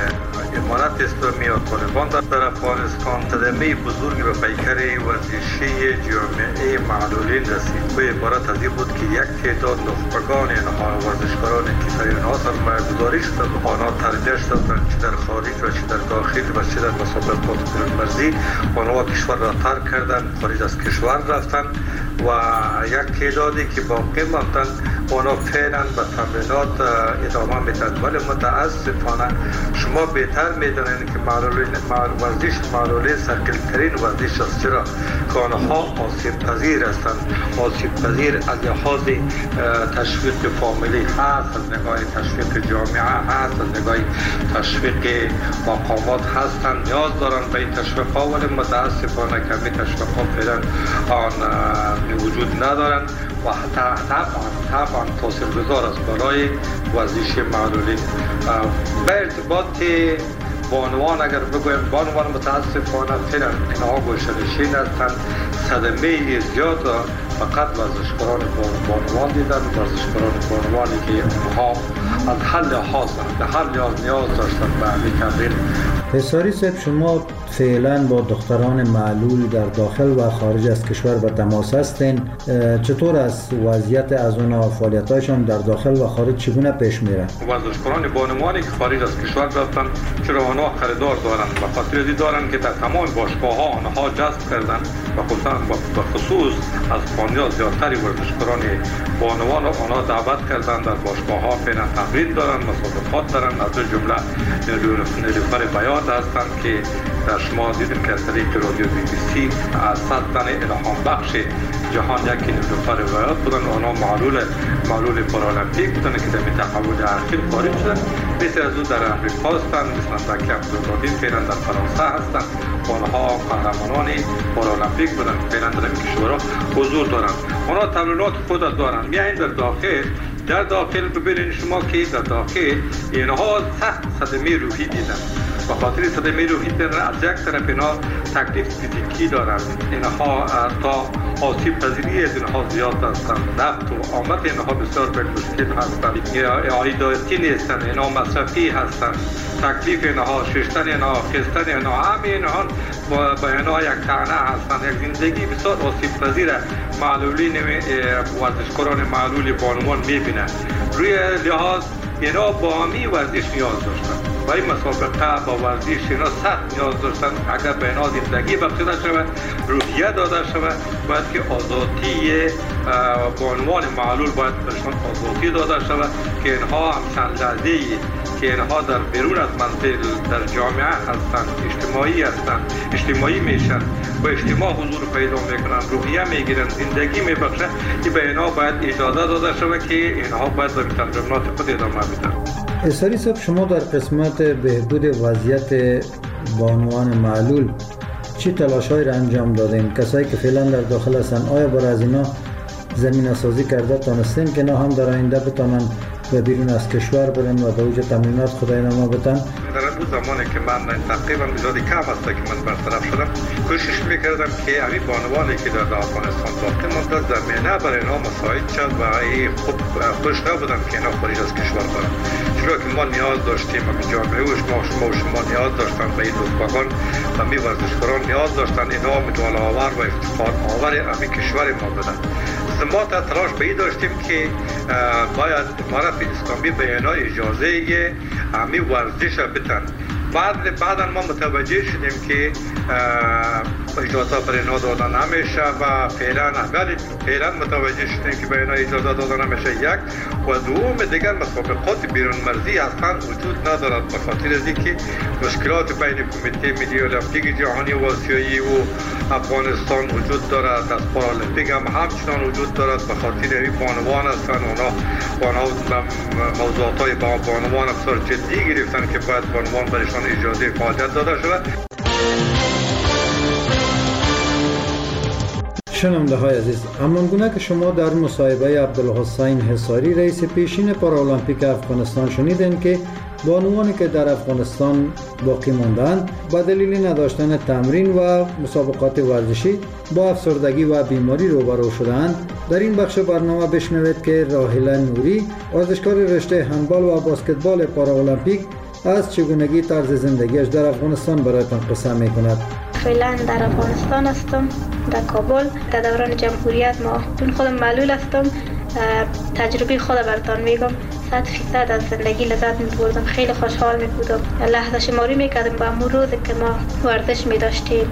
امارت اسلامی و طالبان در افغانستان صدمه بزرگی به پیکر ورزشی جامعه معلولین رسید. به عبارت از این بود که یک تعداد نخبگان اینها ورزشکاران که در اینها سرمایه‌گذاری شده و آنها ترجیح دادند چه در خارج و چه در داخل و چه در مسابقات بین‌المللی آنها کشور را ترک کردند، خارج از کشور رفتند و یک تعدادی که باقی ماندند آنها فعلا به تمرینات ادامه میدن. ولی متاسفانه شما بهتر میدانید که معلولین ورزش معلولین سرکلترین ورزش است، چرا که آنها آسیب پذیر هستند. آسیب پذیر از لحاظ تشویق فامیلی هست، از نگاه تشویق جامعه هست، از نگاه تشویق مقامات هستند، نیاز دارند به این تشویق ها، ولی متاسفانه کمی تشویق ها فعلا آن وجود ندارند و طبعا طبعا تاثیرگذار است برای ورزش معلولین. به ارتباط بانوان اگر بگویم بانوان متاسفانه فعلا اینها گوشه‌نشین هستند. صدمه زیاد فقط ورزشکاران بانوان دیدن، ورزشکاران بانوانی که اونها از هر لحاظ به هر لحاظ نیاز داشتن به همین تمرین. حساری صاحب، شما فعلا با دختران معلول در داخل و خارج از کشور به تماس هستین. چطور است وضعیت از اونها، فعالیت‌هایشان در داخل و خارج چگونه پیش میره؟ ورزشکاران بانوانی که خارج از کشور رفتن چرا آنها خریدار دارند و خاطر ازی دارند که در تمام باشگاه‌ها آنها جذب کردن و خصوصا به خصوص از فانیا زیادتری ورزشکاران بانوان آنها دعوت کردن در باشگاه‌ها فعلا تمرین دارند، مسابقات دارند. از جمله نیلوفر بیات هستند که در شما دیدیم که از طریق رادیو بی بی سی از صد تن الهام بخش جهان یکی نیلوفر بیات بودن. آنها معلول معلول پارالمپیک بودن که در تحول اخیر خارج شدن. مثل از او در امریکا هستند، مثل زکی عبدالقادر فعلا در فرانسه هستند. آنها قهرمانان پارالمپیک بودن، فعلا در این کشورها حضور دارند. آنها تمرینات خود دارند. میایین در داخل در داخل ببینید شما که در داخل اینها سخت صدمه روحی دیدن. به خاطر صدمه روحی دیدن از یک طرف اینها تکلیف فیزیکی دارند. اینها تا آسیب پذیری از اینها زیاد هستند. نفت و آمد اینها بسیار به مشکل هستند. عایداتی نیستند، اینها مصرفی هستند. تکلیف اینها ششتن اینها خستن اینها همه اینها با اینها یک تنه هستند. یک زندگی بسیار آسیب پذیر معلولین ورزشکاران معلول بانوان میبینند. روی لحاظ اینا با همی ورزش نیاز داشتن. برای مسابقه با ورزش اینا سخت نیاز داشتن. اگر به اینا زندگی بخشیده شود، روحیه داده شود، باید که آزادی بانوان معلول باید برشان آزادی داده شود که اینها هم چند لحظه‌ای که اینها در بیرون از منزل در جامعه هستند، اجتماعی هستند، اجتماعی میشن و اجتماع حضور پیدا میکنن، روحیه میگیرن، زندگی میبخشن که به اینها باید اجازه داده شود که اینها باید به تمرینات خود ادامه بدن. اساری صاحب، شما در قسمت بهبود وضعیت بانوان معلول چی تلاش‌هایی را انجام دادین؟ کسایی که فعلا در داخل هستند آیا برای از اینا زمینه سازی کرده تانستین که نه هم در آینده بتونن و بیرون از کشور برن و به اوج تمرینات خدای نما بتن؟ در اون زمانی که من تقریبا بزادی کم هست که من برطرف شدم، کوشش میکردم که همین بانوانی که در افغانستان باقی مانده زمینه برای اینا مساعد شد و خوب خوش نبودم که اینا خارج از کشور برن. چرا که ما نیاز داشتیم به جامعه و شما و شما و شما نیاز داشتن به این رفقان و می ورزشکاران نیاز داشتن اینا مدال آور و افتخار آور همین کشور ما بدن. ما تا تلاش به این داشتیم که باید امارت اسلامی به اینا اجازه همین ورزش بتن. بعد بعدا ما متوجه شدیم که اجازه برای اینا داده نمیشه و فعلا اول فعلا متوجه شدیم که برای اینا اجازه داده نمیشه. یک و دوم دیگر مسابقات بیرون مرزی اصلا وجود ندارد به خاطر از اینکه مشکلات بین کمیته ملی المپیک جهانی و آسیایی و افغانستان وجود دارد. از پارالمپیک هم همچنان وجود دارد به خاطر این بانوان هستند. اونا بانوان موضوعات های بانوان بسیار جدی گرفتن که باید بانوان برایشان اجازه فعالیت داده شود. شنونده های عزیز، همانگونه که شما در مصاحبه عبدالحسین حصاری رئیس پیشین پارالمپیک افغانستان شنیدین که بانوانی که در افغانستان باقی ماندند به دلیل نداشتن تمرین و مسابقات ورزشی با افسردگی و بیماری روبرو شدند، در این بخش برنامه بشنوید که راحله نوری، ورزشکار رشته هندبال و بسکتبال پارالمپیک، از چگونگی طرز زندگیش در افغانستان برایتان قصه می‌کند. فعلا در افغانستان هستم، در کابل. در دوران جمهوریت ما چون خودم معلول هستم، تجربه خود براتون میگم. صد فیصد از زندگی لذت می‌بردم، خیلی خوشحال می‌بودم. لحظه شماری می‌کردم با همون روزی که ما ورزش می‌داشتیم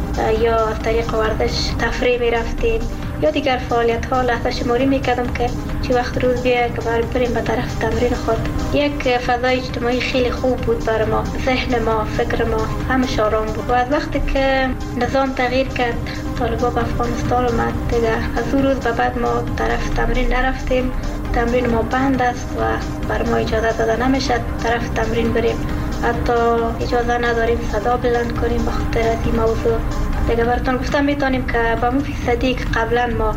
یا از طریق ورزش تفریح می‌رفتیم یا دیگر فعالیت‌ها، لحظه شماری می‌کردم که چه وقت روز بیاید که بریم به طرف تمرین خود. یک فضای اجتماعی خیلی خوب بود برای ما، ذهن ما، فکر ما همش آرام بود. و از وقتی که نظام تغییر کرد، طالبان به افغانستان اومد دیگه، از اون روز به بعد ما طرف تمرین نرفتیم. تمرین ما بند است و بر ما اجازه داده نمیشه طرف تمرین بریم. حتی اجازه نداریم صدا بلند کنیم به خاطر از این موضوع. دیگه براتون گفتم میتونیم که با مو فیصدی که قبلا ما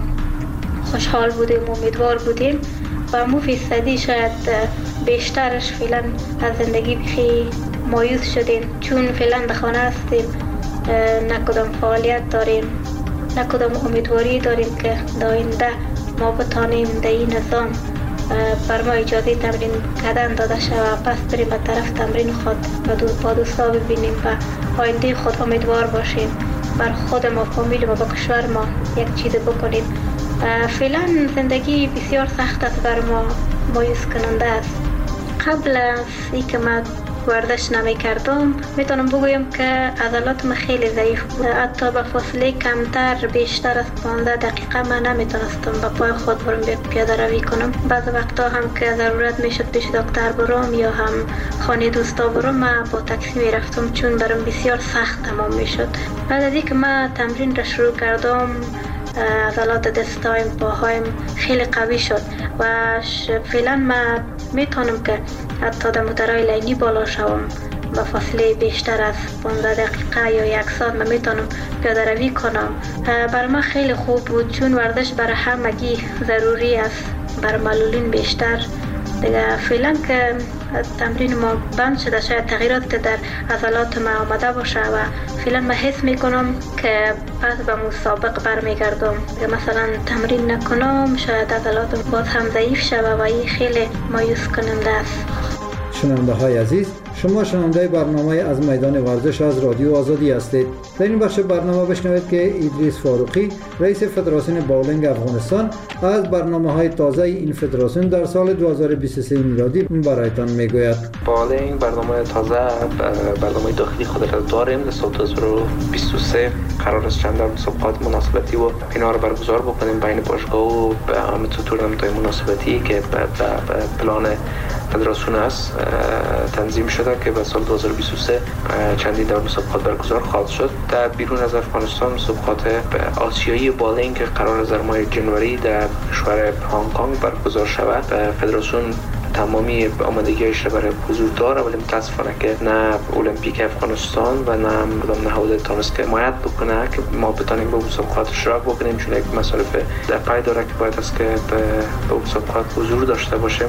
خوشحال بودیم، امیدوار بودیم، با مو فیصدی شاید بیشترش فعلا از زندگی بخی مایوس شدیم، چون فعلا در خانه هستیم، نه کدام فعالیت داریم، نه کدام امیدواری داریم که در آینده ما بتانیم در این نظام بر ما اجازه تمرین کردن داده شود، پس بریم به طرف تمرین خود با دوستا ببینیم و آینده خود امیدوار باشیم، بر خود ما، فامیل ما، با کشور ما یک چیز بکنیم. فعلا زندگی بسیار سخت است بر ما، مایوس کننده است. قبل از اینکه من ورزش نمی کردم میتونم بگویم که عضلات من خیلی ضعیف بود، حتی به فاصله کمتر بیشتر از پانزده دقیقه من نمیتونستم به پای خود برم پیاده روی کنم. بعض وقتا هم که ضرورت میشد پیش دکتر برم یا هم خانه دوستا برم، من با تاکسی میرفتم چون برام بسیار سخت تمام میشد. بعد از اینکه من تمرین را شروع کردم، عضلات دستایم، پاهایم خیلی قوی شد و فعلا من میتونم که حتی در موتورهای لیلی بالا شوم با فاصله بیشتر از پانزده دقیقه یا یک ساعت من میتونم پیاده روی کنم. برای من خیلی خوب بود چون ورزش برای همگی ضروری است، برای معلولین بیشتر. دیگه فعلا که تمرین ما بند شده، شاید تغییرات در عضلات ما آمده باشه و فعلا من حس میکنم که پس به مسابق برمیگردم. مثلا تمرین نکنم شاید عضلاتم باز هم ضعیف شود و این خیلی مایوس کننده است. شنونده های عزیز، شما شنونده برنامه از میدان ورزش از رادیو آزادی هستید. در این بخش برنامه بشنوید که ادریس فاروقی، رئیس فدراسیون باولینگ افغانستان، از برنامه های تازه این فدراسیون در سال دو هزار و بیست و سه میلادی برایتان میگوید. باولینگ برنامه تازه، برنامه داخلی خود را داریم. در سال دو هزار و بیست و سه قرار است چند مسابقات مناسبتی و اینا رو برگزار بکنیم بین باشگاه و همینطور تورنمنت‌های مناسبتی که به پلان فدراسیون است تنظیم شده که به سال دو هزار و بیست و سه چندین دور مسابقات برگزار خواهد شد. در بیرون از افغانستان مسابقات آسیایی بالینگ قرار است در ماه جنوری در کشور هنگ کنگ برگزار شود. فدراسیون تمامی آمادگیش را برای حضور داره، ولی متاسفانه که نه المپیک افغانستان و نه نهاد تونست که حمایت بکنه که ما بتونیم به مسابقات اشتراک بکنیم، چون یک مصارف در پای داره که باید است که به مسابقات حضور داشته باشیم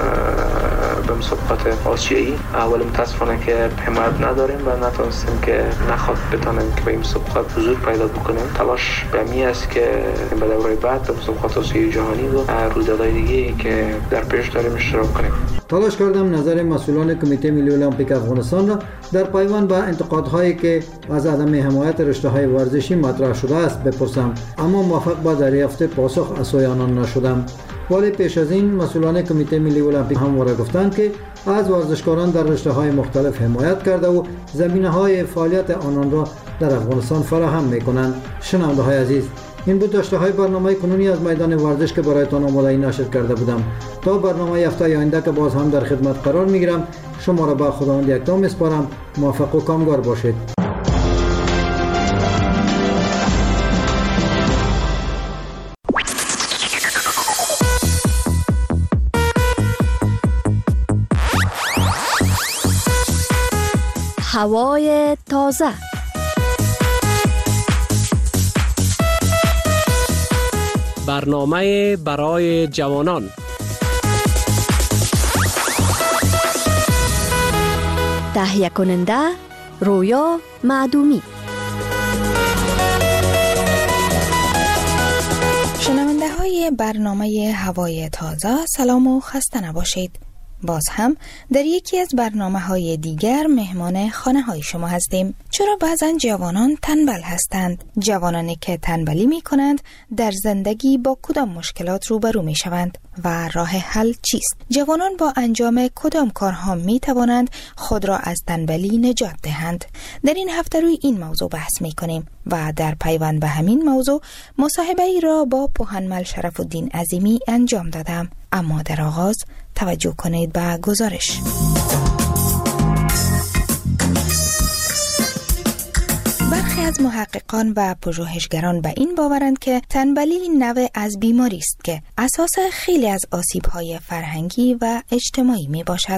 به مسابقات آسیایی. ولی متاسفانه که حمایت نداریم و نتونستیم که نخواد بتونیم که به این مسابقات حضور پیدا بکنیم. تلاش به می است که به دوره بعد به مسابقات آسیایی جهانی و رویدادهای دیگه که در پیش داریم اشتراک کنیم. تلاش کردم نظر مسئولان کمیته ملی المپیک افغانستان را در پیوند به انتقادهایی که از عدم حمایت رشته‌های ورزشی مطرح شده است بپرسم، اما موفق به دریافت پاسخ از سوی آنان نشدم. ولی پیش از این مسئولان کمیته ملی المپیک همواره گفتند که از ورزشکاران در رشته‌های مختلف حمایت کرده و زمینه‌های فعالیت آنان را در افغانستان فراهم می‌کنند. شنونده‌های عزیز، این بود داشته‌های برنامه کنونی از میدان ورزش که برایتان آماده نشر کرده بودم. تا برنامه هفته آینده که باز هم در خدمت قرار میگیرم، شما را به خداوند یکتا میسپارم. موفق و کامگار باشید. هوای تازه. برنامه برای جوانان. تهیه کننده رویا معدومی. شنونده های برنامه هوای تازه، سلام و خسته نباشید. باز هم در یکی از برنامه های دیگر مهمان خانه های شما هستیم. چرا بعضا جوانان تنبل هستند؟ جوانانی که تنبلی می کنند در زندگی با کدام مشکلات روبرو می شوند و راه حل چیست؟ جوانان با انجام کدام کارها می توانند خود را از تنبلی نجات دهند؟ در این هفته روی این موضوع بحث می کنیم و در پیوند به همین موضوع مصاحبه ای را با پوهنمل شرف الدین عظیمی انجام دادم. اما در آغاز توجه کنید به گزارش. برخی از محققان و پژوهشگران به این باورند که تنبلی نوع از بیماری است که اساس خیلی از آسیب‌های فرهنگی و اجتماعی می باشد.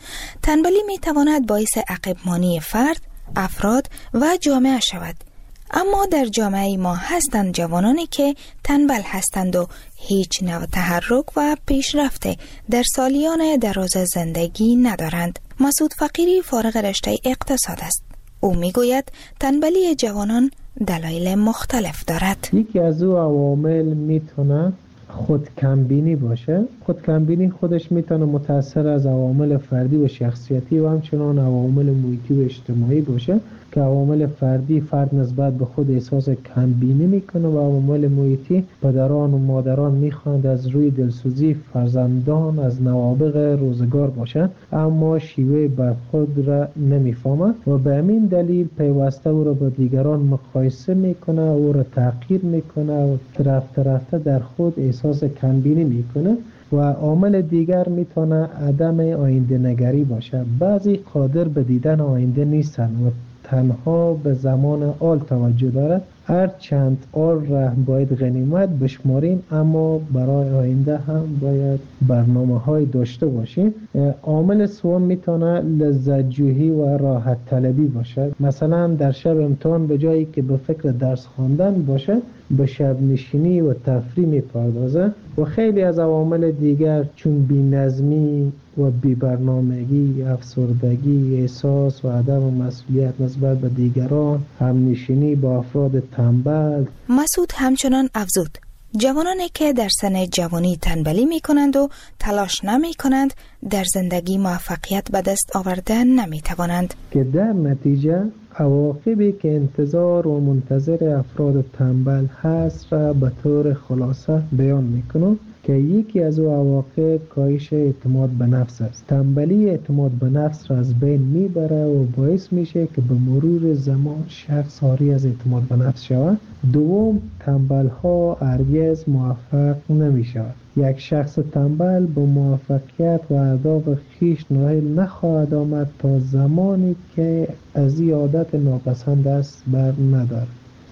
تنبلی می تواند باعث عقب‌مانی فرد، افراد و جامعه شود. اما در جامعه ما هستند جوانانی که تنبل هستند و هیچ نوع تحرک و پیشرفت در سالیان دراز زندگی ندارند. مسعود فقیری فارغ رشته اقتصاد است. او میگوید تنبلی جوانان دلایل مختلف دارد. یکی از او عوامل میتونه خود کمبینی باشه. خود کمبینی خودش میتونه متأثر از عوامل فردی و شخصیتی و همچنان عوامل محیطی و اجتماعی باشه که عوامل فردی فرد نسبت به خود احساس کمبینی میکنه و عوامل محیطی پدران و مادران میخواند از روی دلسوزی فرزندان از نوابغ روزگار باشند، اما شیوه برخورد را نمیفهمند و به همین دلیل پیوسته او را با دیگران مقایسه میکنه، او را تحقیر میکنه و رفته رفته در خود احساس کمبینی میکنه. و عامل دیگر میتونه عدم آینده نگری باشه. بعضی قادر به دیدن آینده نیستن و تنها به زمان آل توجه دارد. هر چند آل را باید غنیمت بشماریم، اما برای آینده هم باید برنامه های داشته باشیم. عامل سوم میتونه لذت جویی و راحت طلبی باشه. مثلا در شب امتحان به جایی که به فکر درس خواندن باشه به شب نشینی و تفریح میپردازه. و خیلی از عوامل دیگر چون بی‌نظمی و بی‌برنامگی، افسردگی، احساس و عدم مسئولیت نسبت به دیگران، همنشینی با افراد تنبل. مسعود همچنان افزود جوانانی که در سن جوانی تنبلی می کنند و تلاش نمی کنند در زندگی موفقیت به دست آوردن نمی توانند که در نتیجه عواقبی که انتظار و منتظر افراد تنبل هست را به طور خلاصه بیان میکنم که یکی از او عواقب کاهش اعتماد به نفس است. تنبلی اعتماد به نفس را از بین میبره و باعث میشه که به مرور زمان شخص عاری از اعتماد به نفس شود. دوم، تنبل ها هرگز موفق نمیشود. یک شخص تنبل با موفقیت و اهداف خویش نائل نخواهد آمد تا زمانی که از این عادت ناپسند است بر ندارد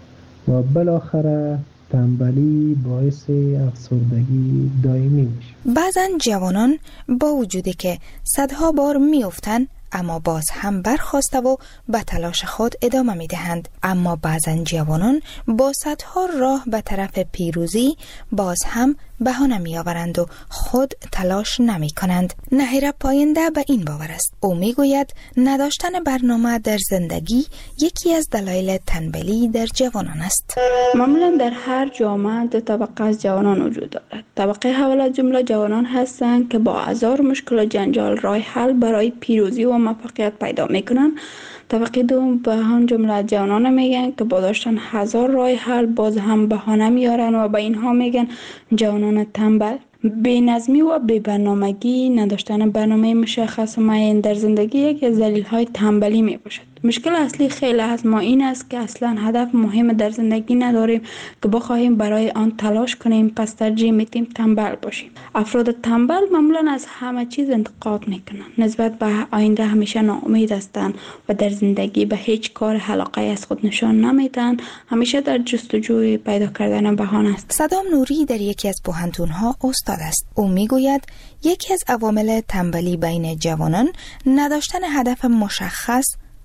و بالاخره تنبلی باعث افسردگی دائمی میشه. بعضا جوانان با وجودی که صدها بار میافتند اما باز هم برخاسته و به تلاش خود ادامه می دهند. اما بعضا جوانان با صدها راه به طرف پیروزی باز هم بهانه می آورند و خود تلاش نمی کنند. نهیره پاینده به این باور است. او می گوید نداشتن برنامه در زندگی یکی از دلایل تنبلی در جوانان است. معمولا در هر جامعه دو طبقه از جوانان وجود دارد. طبقه اول از جمله جوانان هستند که با هزار مشکل و جنجال راه حل برای پیروزی و موفقیت پیدا میکنن. طبقه دوم به هم جمله جوانان میگن که با داشتن هزار راه حل باز هم بهانه میارن و به اینها میگن جوانان تنبل. بی‌نظمی و بی‌برنامگی، نداشتن برنامه مشخص و معین در زندگی یکی از دلایل تنبلی می باشد. مشکل اصلی خیلی از ما این است که اصلا هدف مهم در زندگی نداریم که بخواهیم برای آن تلاش کنیم، پس ترجیح میدیم تنبل باشیم. افراد تنبل معمولا از همه چیز انتقاد میکنن، نسبت به آینده همیشه ناامید هستند و در زندگی به هیچ کار علاقه از خود نشان نمیدن، همیشه در جستجوی پیدا کردن بهانه است. صدام نوری در یکی از پوهنتون‌ها استاد است. او میگوید یکی از عوامل تنبلی بین جوانان نداشتن هدف مشخص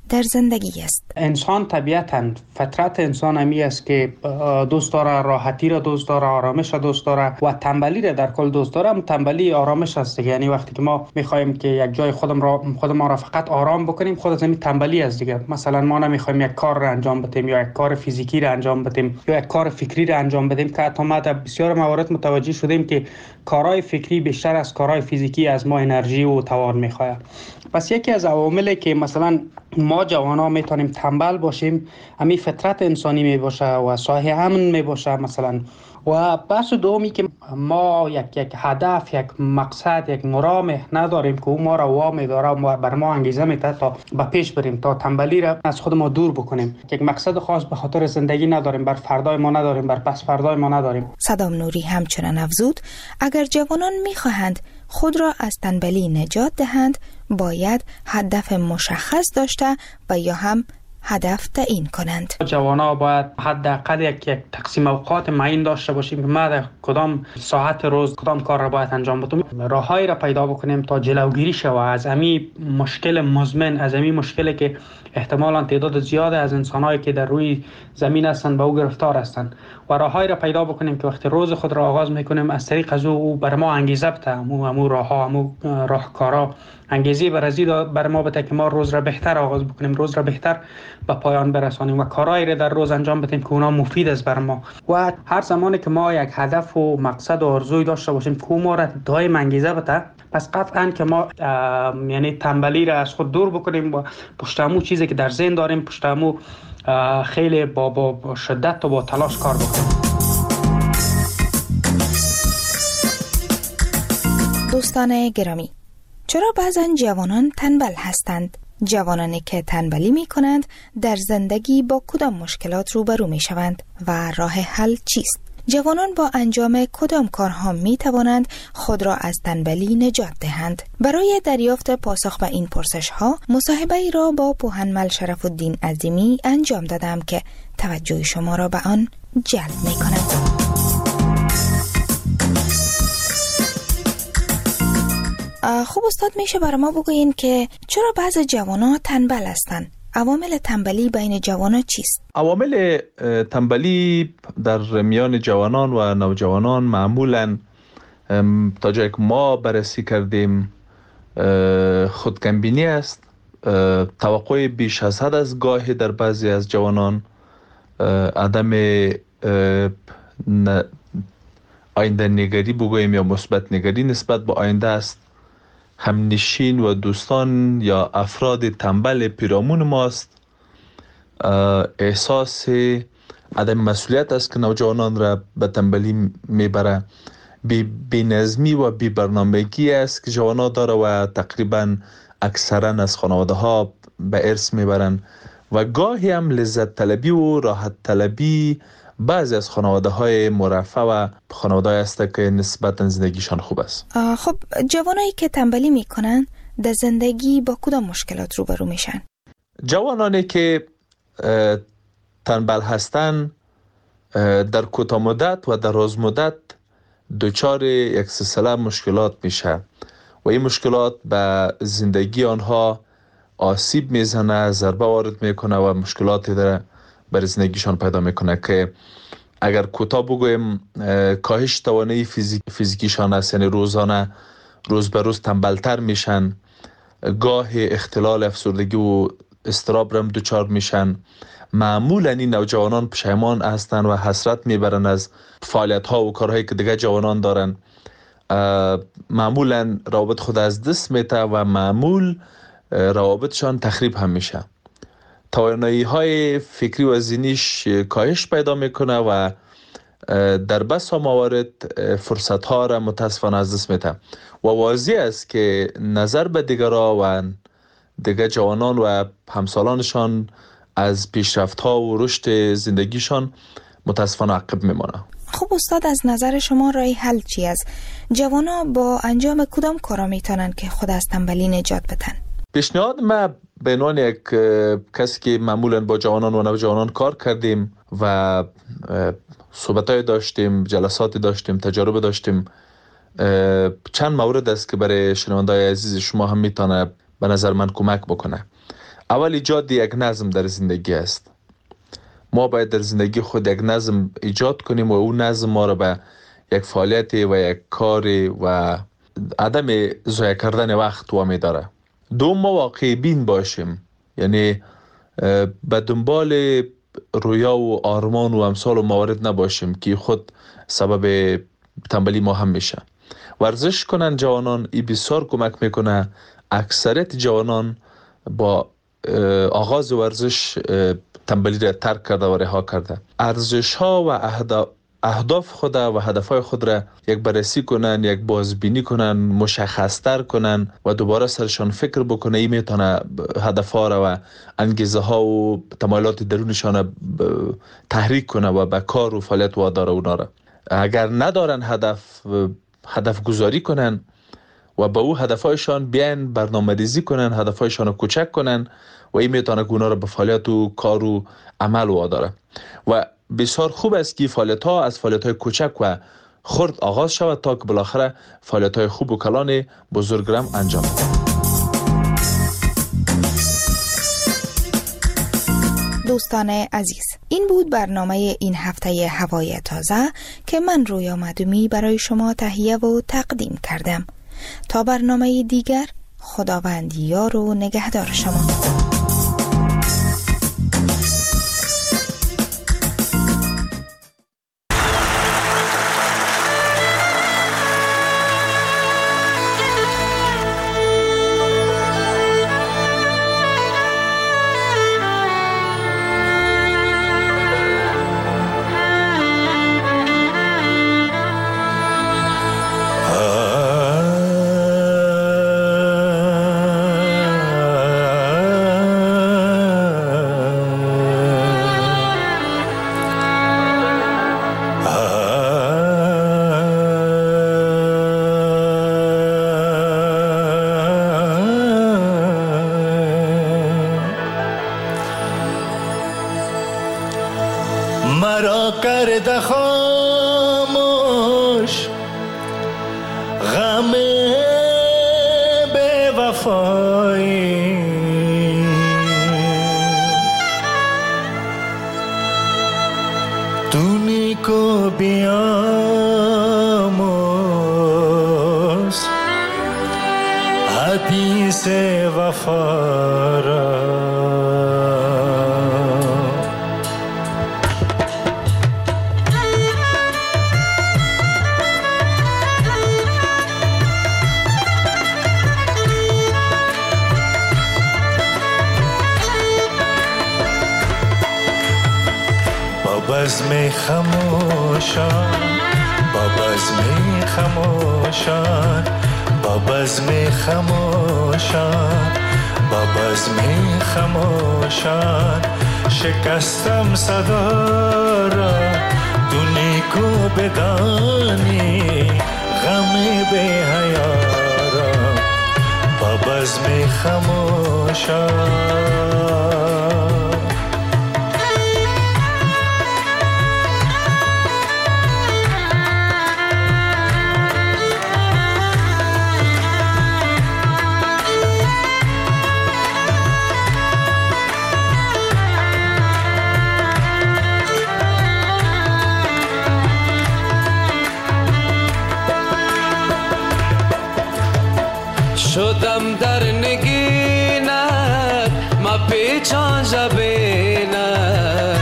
در زندگی است. انسان طبیعتاً فطرت انسان همی است که دوست داره راحتی را دوست داره، آرامش را دوست داره و تنبلی را در کل دوست داره. تنبلی آرامش است، یعنی وقتی که ما میخوایم که یک جای خودم را خود ما را فقط آرام بکنیم، خود از همین تنبلی است دیگه. مثلا ما نمیخوایم یک کار را انجام بدیم یا یک کار فیزیکی را انجام بدیم یا یک کار فکری را انجام بدیم که حتی ما در بسیار موارد متوجه شدیم که کارهای فکری بیشتر از کارهای فیزیکی از ما انرژی و توان میخواد. پس یکی از عواملی که مثلا ما جوانان میتونیم تنبل باشیم همین فطرت انسانی می باشه و صاحب امن می باشه مثلا. و بحث دومی که ما یک یک هدف، یک مقصد، یک مرام نداریم که او ما را وامی داره و بر ما انگیزه میده تا به پیش بریم، تا تنبلی را از خود ما دور بکنیم. یک مقصد خاص به خاطر زندگی نداریم، بر فردای ما نداریم، بر پس فردای ما نداریم. صدام نوری همچنان افزود اگر جوانان میخواهند خود را از تنبلی نجات دهند باید هدف مشخص داشته و یا هم هدف تعیین کنند. جوانا باید حداقل یک یک تقسیم اوقات معین داشته باشیم که ما در کدام ساعت روز کدام کار را باید انجام بدیم. راههایی را پیدا بکنیم تا جلوگیری شود از همین مشکل مزمن، از همین مشکلی که احتمالاً تعداد زیاد از انسان‌هایی که در روی زمین هستند به او گرفتار هستند و راههایی را پیدا بکنیم که وقتی روز خود را آغاز میکنیم از طریق از او بر ما انگیزه بده، امو امو راهها، امو راهکارا انگیزه بر ازی بر ما بده که ما روز را بهتر آغاز بکنیم، روز را بهتر به پایان برسانیم و کارهایی را در روز انجام بدیم که اونا مفید است بر ما. و هر زمانی که ما یک هدف و مقصد و آرزوی داشته باشیم که ما را دائم انگیزه بده، پس قطعاً که ما یعنی تنبلی را از خود دور بکنیم و پشت همون چیزی که در ذهن داریم پشت همون خیلی با, با, با شدت و با تلاش کار بکنیم. دوستان گرامی، چرا بعضا جوانان تنبل هستند؟ جوانانی که تنبلی می کنند در زندگی با کدام مشکلات روبرو می شوند و راه حل چیست؟ جوانان با انجام کدام کارها می توانند خود را از تنبلی نجات دهند؟ برای دریافت پاسخ به این پرسش ها مصاحبه ای را با پوهنمل شرف الدین عظیمی انجام دادم که توجه شما را به آن جلب می کند. خوب استاد، میشه برای ما بگوین که چرا بعض جوانان تنبل هستند؟ عوامل تنبلی بین جوانان چیست؟ عوامل تنبلی در میان جوانان و نوجوانان معمولاً تا جایی که ما بررسی کردیم خودکمبینی است، توقع بیش از حد از گاهی در بعضی از جوانان، عدم آینده نگری بگوییم یا مثبت نگری نسبت به آینده است، همنشین و دوستان یا افراد تنبل پیرامون ماست، احساس عدم مسئولیت است که نوجوانان را به تنبلی میبره، بی نظمی و بی برنامگی است که جوانان داره و تقریبا اکثرا از خانواده ها به ارث میبرن و گاهی هم لذت طلبی و راحت طلبی بعضی از خانواده های مرفه و خانواده های است که نسبتا زندگیشان خوب است. خب جوانایی که تنبلی میکنن در زندگی با کدام مشکلات روبرو میشن؟ جوانانی که تنبل هستن در کوتاه مدت و در دراز مدت دچار یک سلسله مشکلات میشه و این مشکلات به زندگی آنها آسیب میزنه، ضربه وارد میکنه و مشکلاتی در بر زندگیشان پیدا میکنه که اگر کوتاه بگویم کاهش توانایی فیزیک فیزیکیشان است، یعنی روزانه روز به روز تنبلتر میشن، گاه اختلال افسردگی و اضطراب رم دچار میشن. معمولا این نوجوانان پشیمان هستند و حسرت میبرن از فعالیت ها و کارهایی که دیگه جوانان دارن. معمولا روابط خود از دست میته و معمول روابطشان تخریب هم میشه. توانایی های فکری و ذهنیش کاهش پیدا میکنه و در بسا موارد فرصت ها را متاسفانه از دست میده و واضح است که نظر به دیگران و دیگر جوانان و همسالانشان از پیشرفت ها و رشد زندگیشان متاسفانه عقب میمانه. خب استاد، از نظر شما راه حل چی است؟ جوانا با انجام کدام کارا میتونن که خود از تنبلی نجات بدن؟ پیشنهاد ما به عنوان یک کسی که معمولا با جوانان و نوجوانان کار کردیم و صحبت‌های داشتیم، جلساتی داشتیم، تجارب داشتیم، چند مورد است که برای شنونده‌های عزیز شما هم میتونه به نظر من کمک بکنه. اول ایجاد یک نظم در زندگی است. ما باید در زندگی خود یک نظم ایجاد کنیم و اون نظم ما را به یک فعالیت و یک کار و عدم ضایع کردن وقت وامی داره. دوم، ما واقعی بین باشیم، یعنی به دنبال رویا و آرمان و امثال و موارد نباشیم که خود سبب تنبلی ما هم میشه. ورزش کنن جوانان، این بسیار کمک میکنه. اکثریت جوانان با آغاز ورزش تنبلی را ترک کرده و رها کرده. ارزش ها و اهداف خود و هدفهای خود را یک بررسی کنن، یک بازبینی کنن، مشخصتر کنن و دوباره سرشان فکر بکنه. این میتونه هدفها را و انگیزه ها و تمایلات درونشان تحریک کنه و به کار و فعالیت واداره اونا را. اگر ندارن هدف، هدف گذاری کنن و با او هدفهایشان بیان برنامه ریزی کنن، هدفهایشان رو کوچک کنن و این میتونه اونا را به فعالیت و کار و عمل واداره. و بسیار خوب است که فعالیت ها از فعالیت های کوچک و خرد آغاز شود تا که بالاخره فعالیت های خوب و کلان بزرگرم انجام دهد. دوستان عزیز، این بود برنامه این هفته هوای تازه که من رویا مدومی برای شما تهیه و تقدیم کردم. تا برنامه دیگر، خداوند یار و نگهدار شما. مرا کرده خاموش غم بے وفایی، تو نیکو بیاموز حدیث وفا را. بزم خموشان، با بزم خموشان، با بزم خموشان، با بزم خموشان، شکستم صدا را تو نیکو بدانی غم بی حیا را. با بزم خموشان، شدم در نگینت ما پیچان جبینت،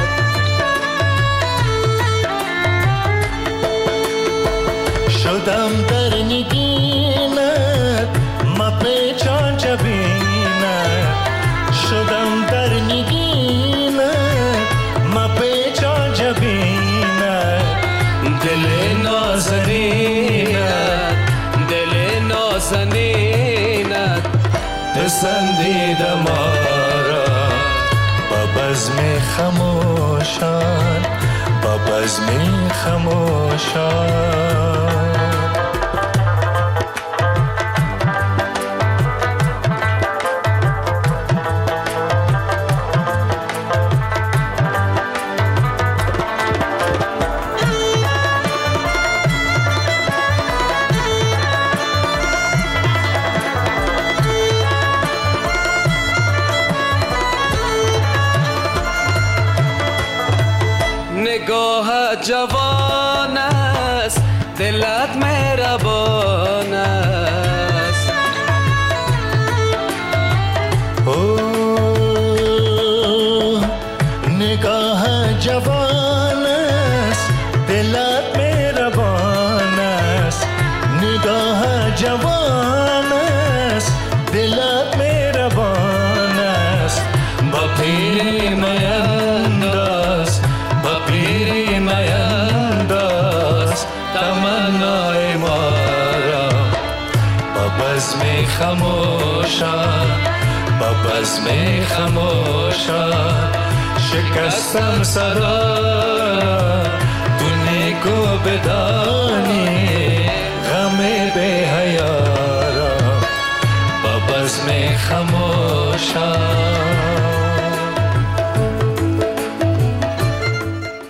شدم در نگینت ما پیچان جبینت، شدم در نگینت ما پیچان جبینت. دل نازنینت، دل نازنینت پسندیده ما را. با بزم خموشان، با بزم خموشان، نگاه جوان است دلت مهربان است. اوه نگاه جوان است دلت مهربان است. نگاه جوان است دلت مهربان است. با پیری مینداز با پیری مینداز تمنای ما را با بزم خموشان با بزم خموشان شکستم صدا تو نیکو بدانی غم به حیا را با بزم خموشان.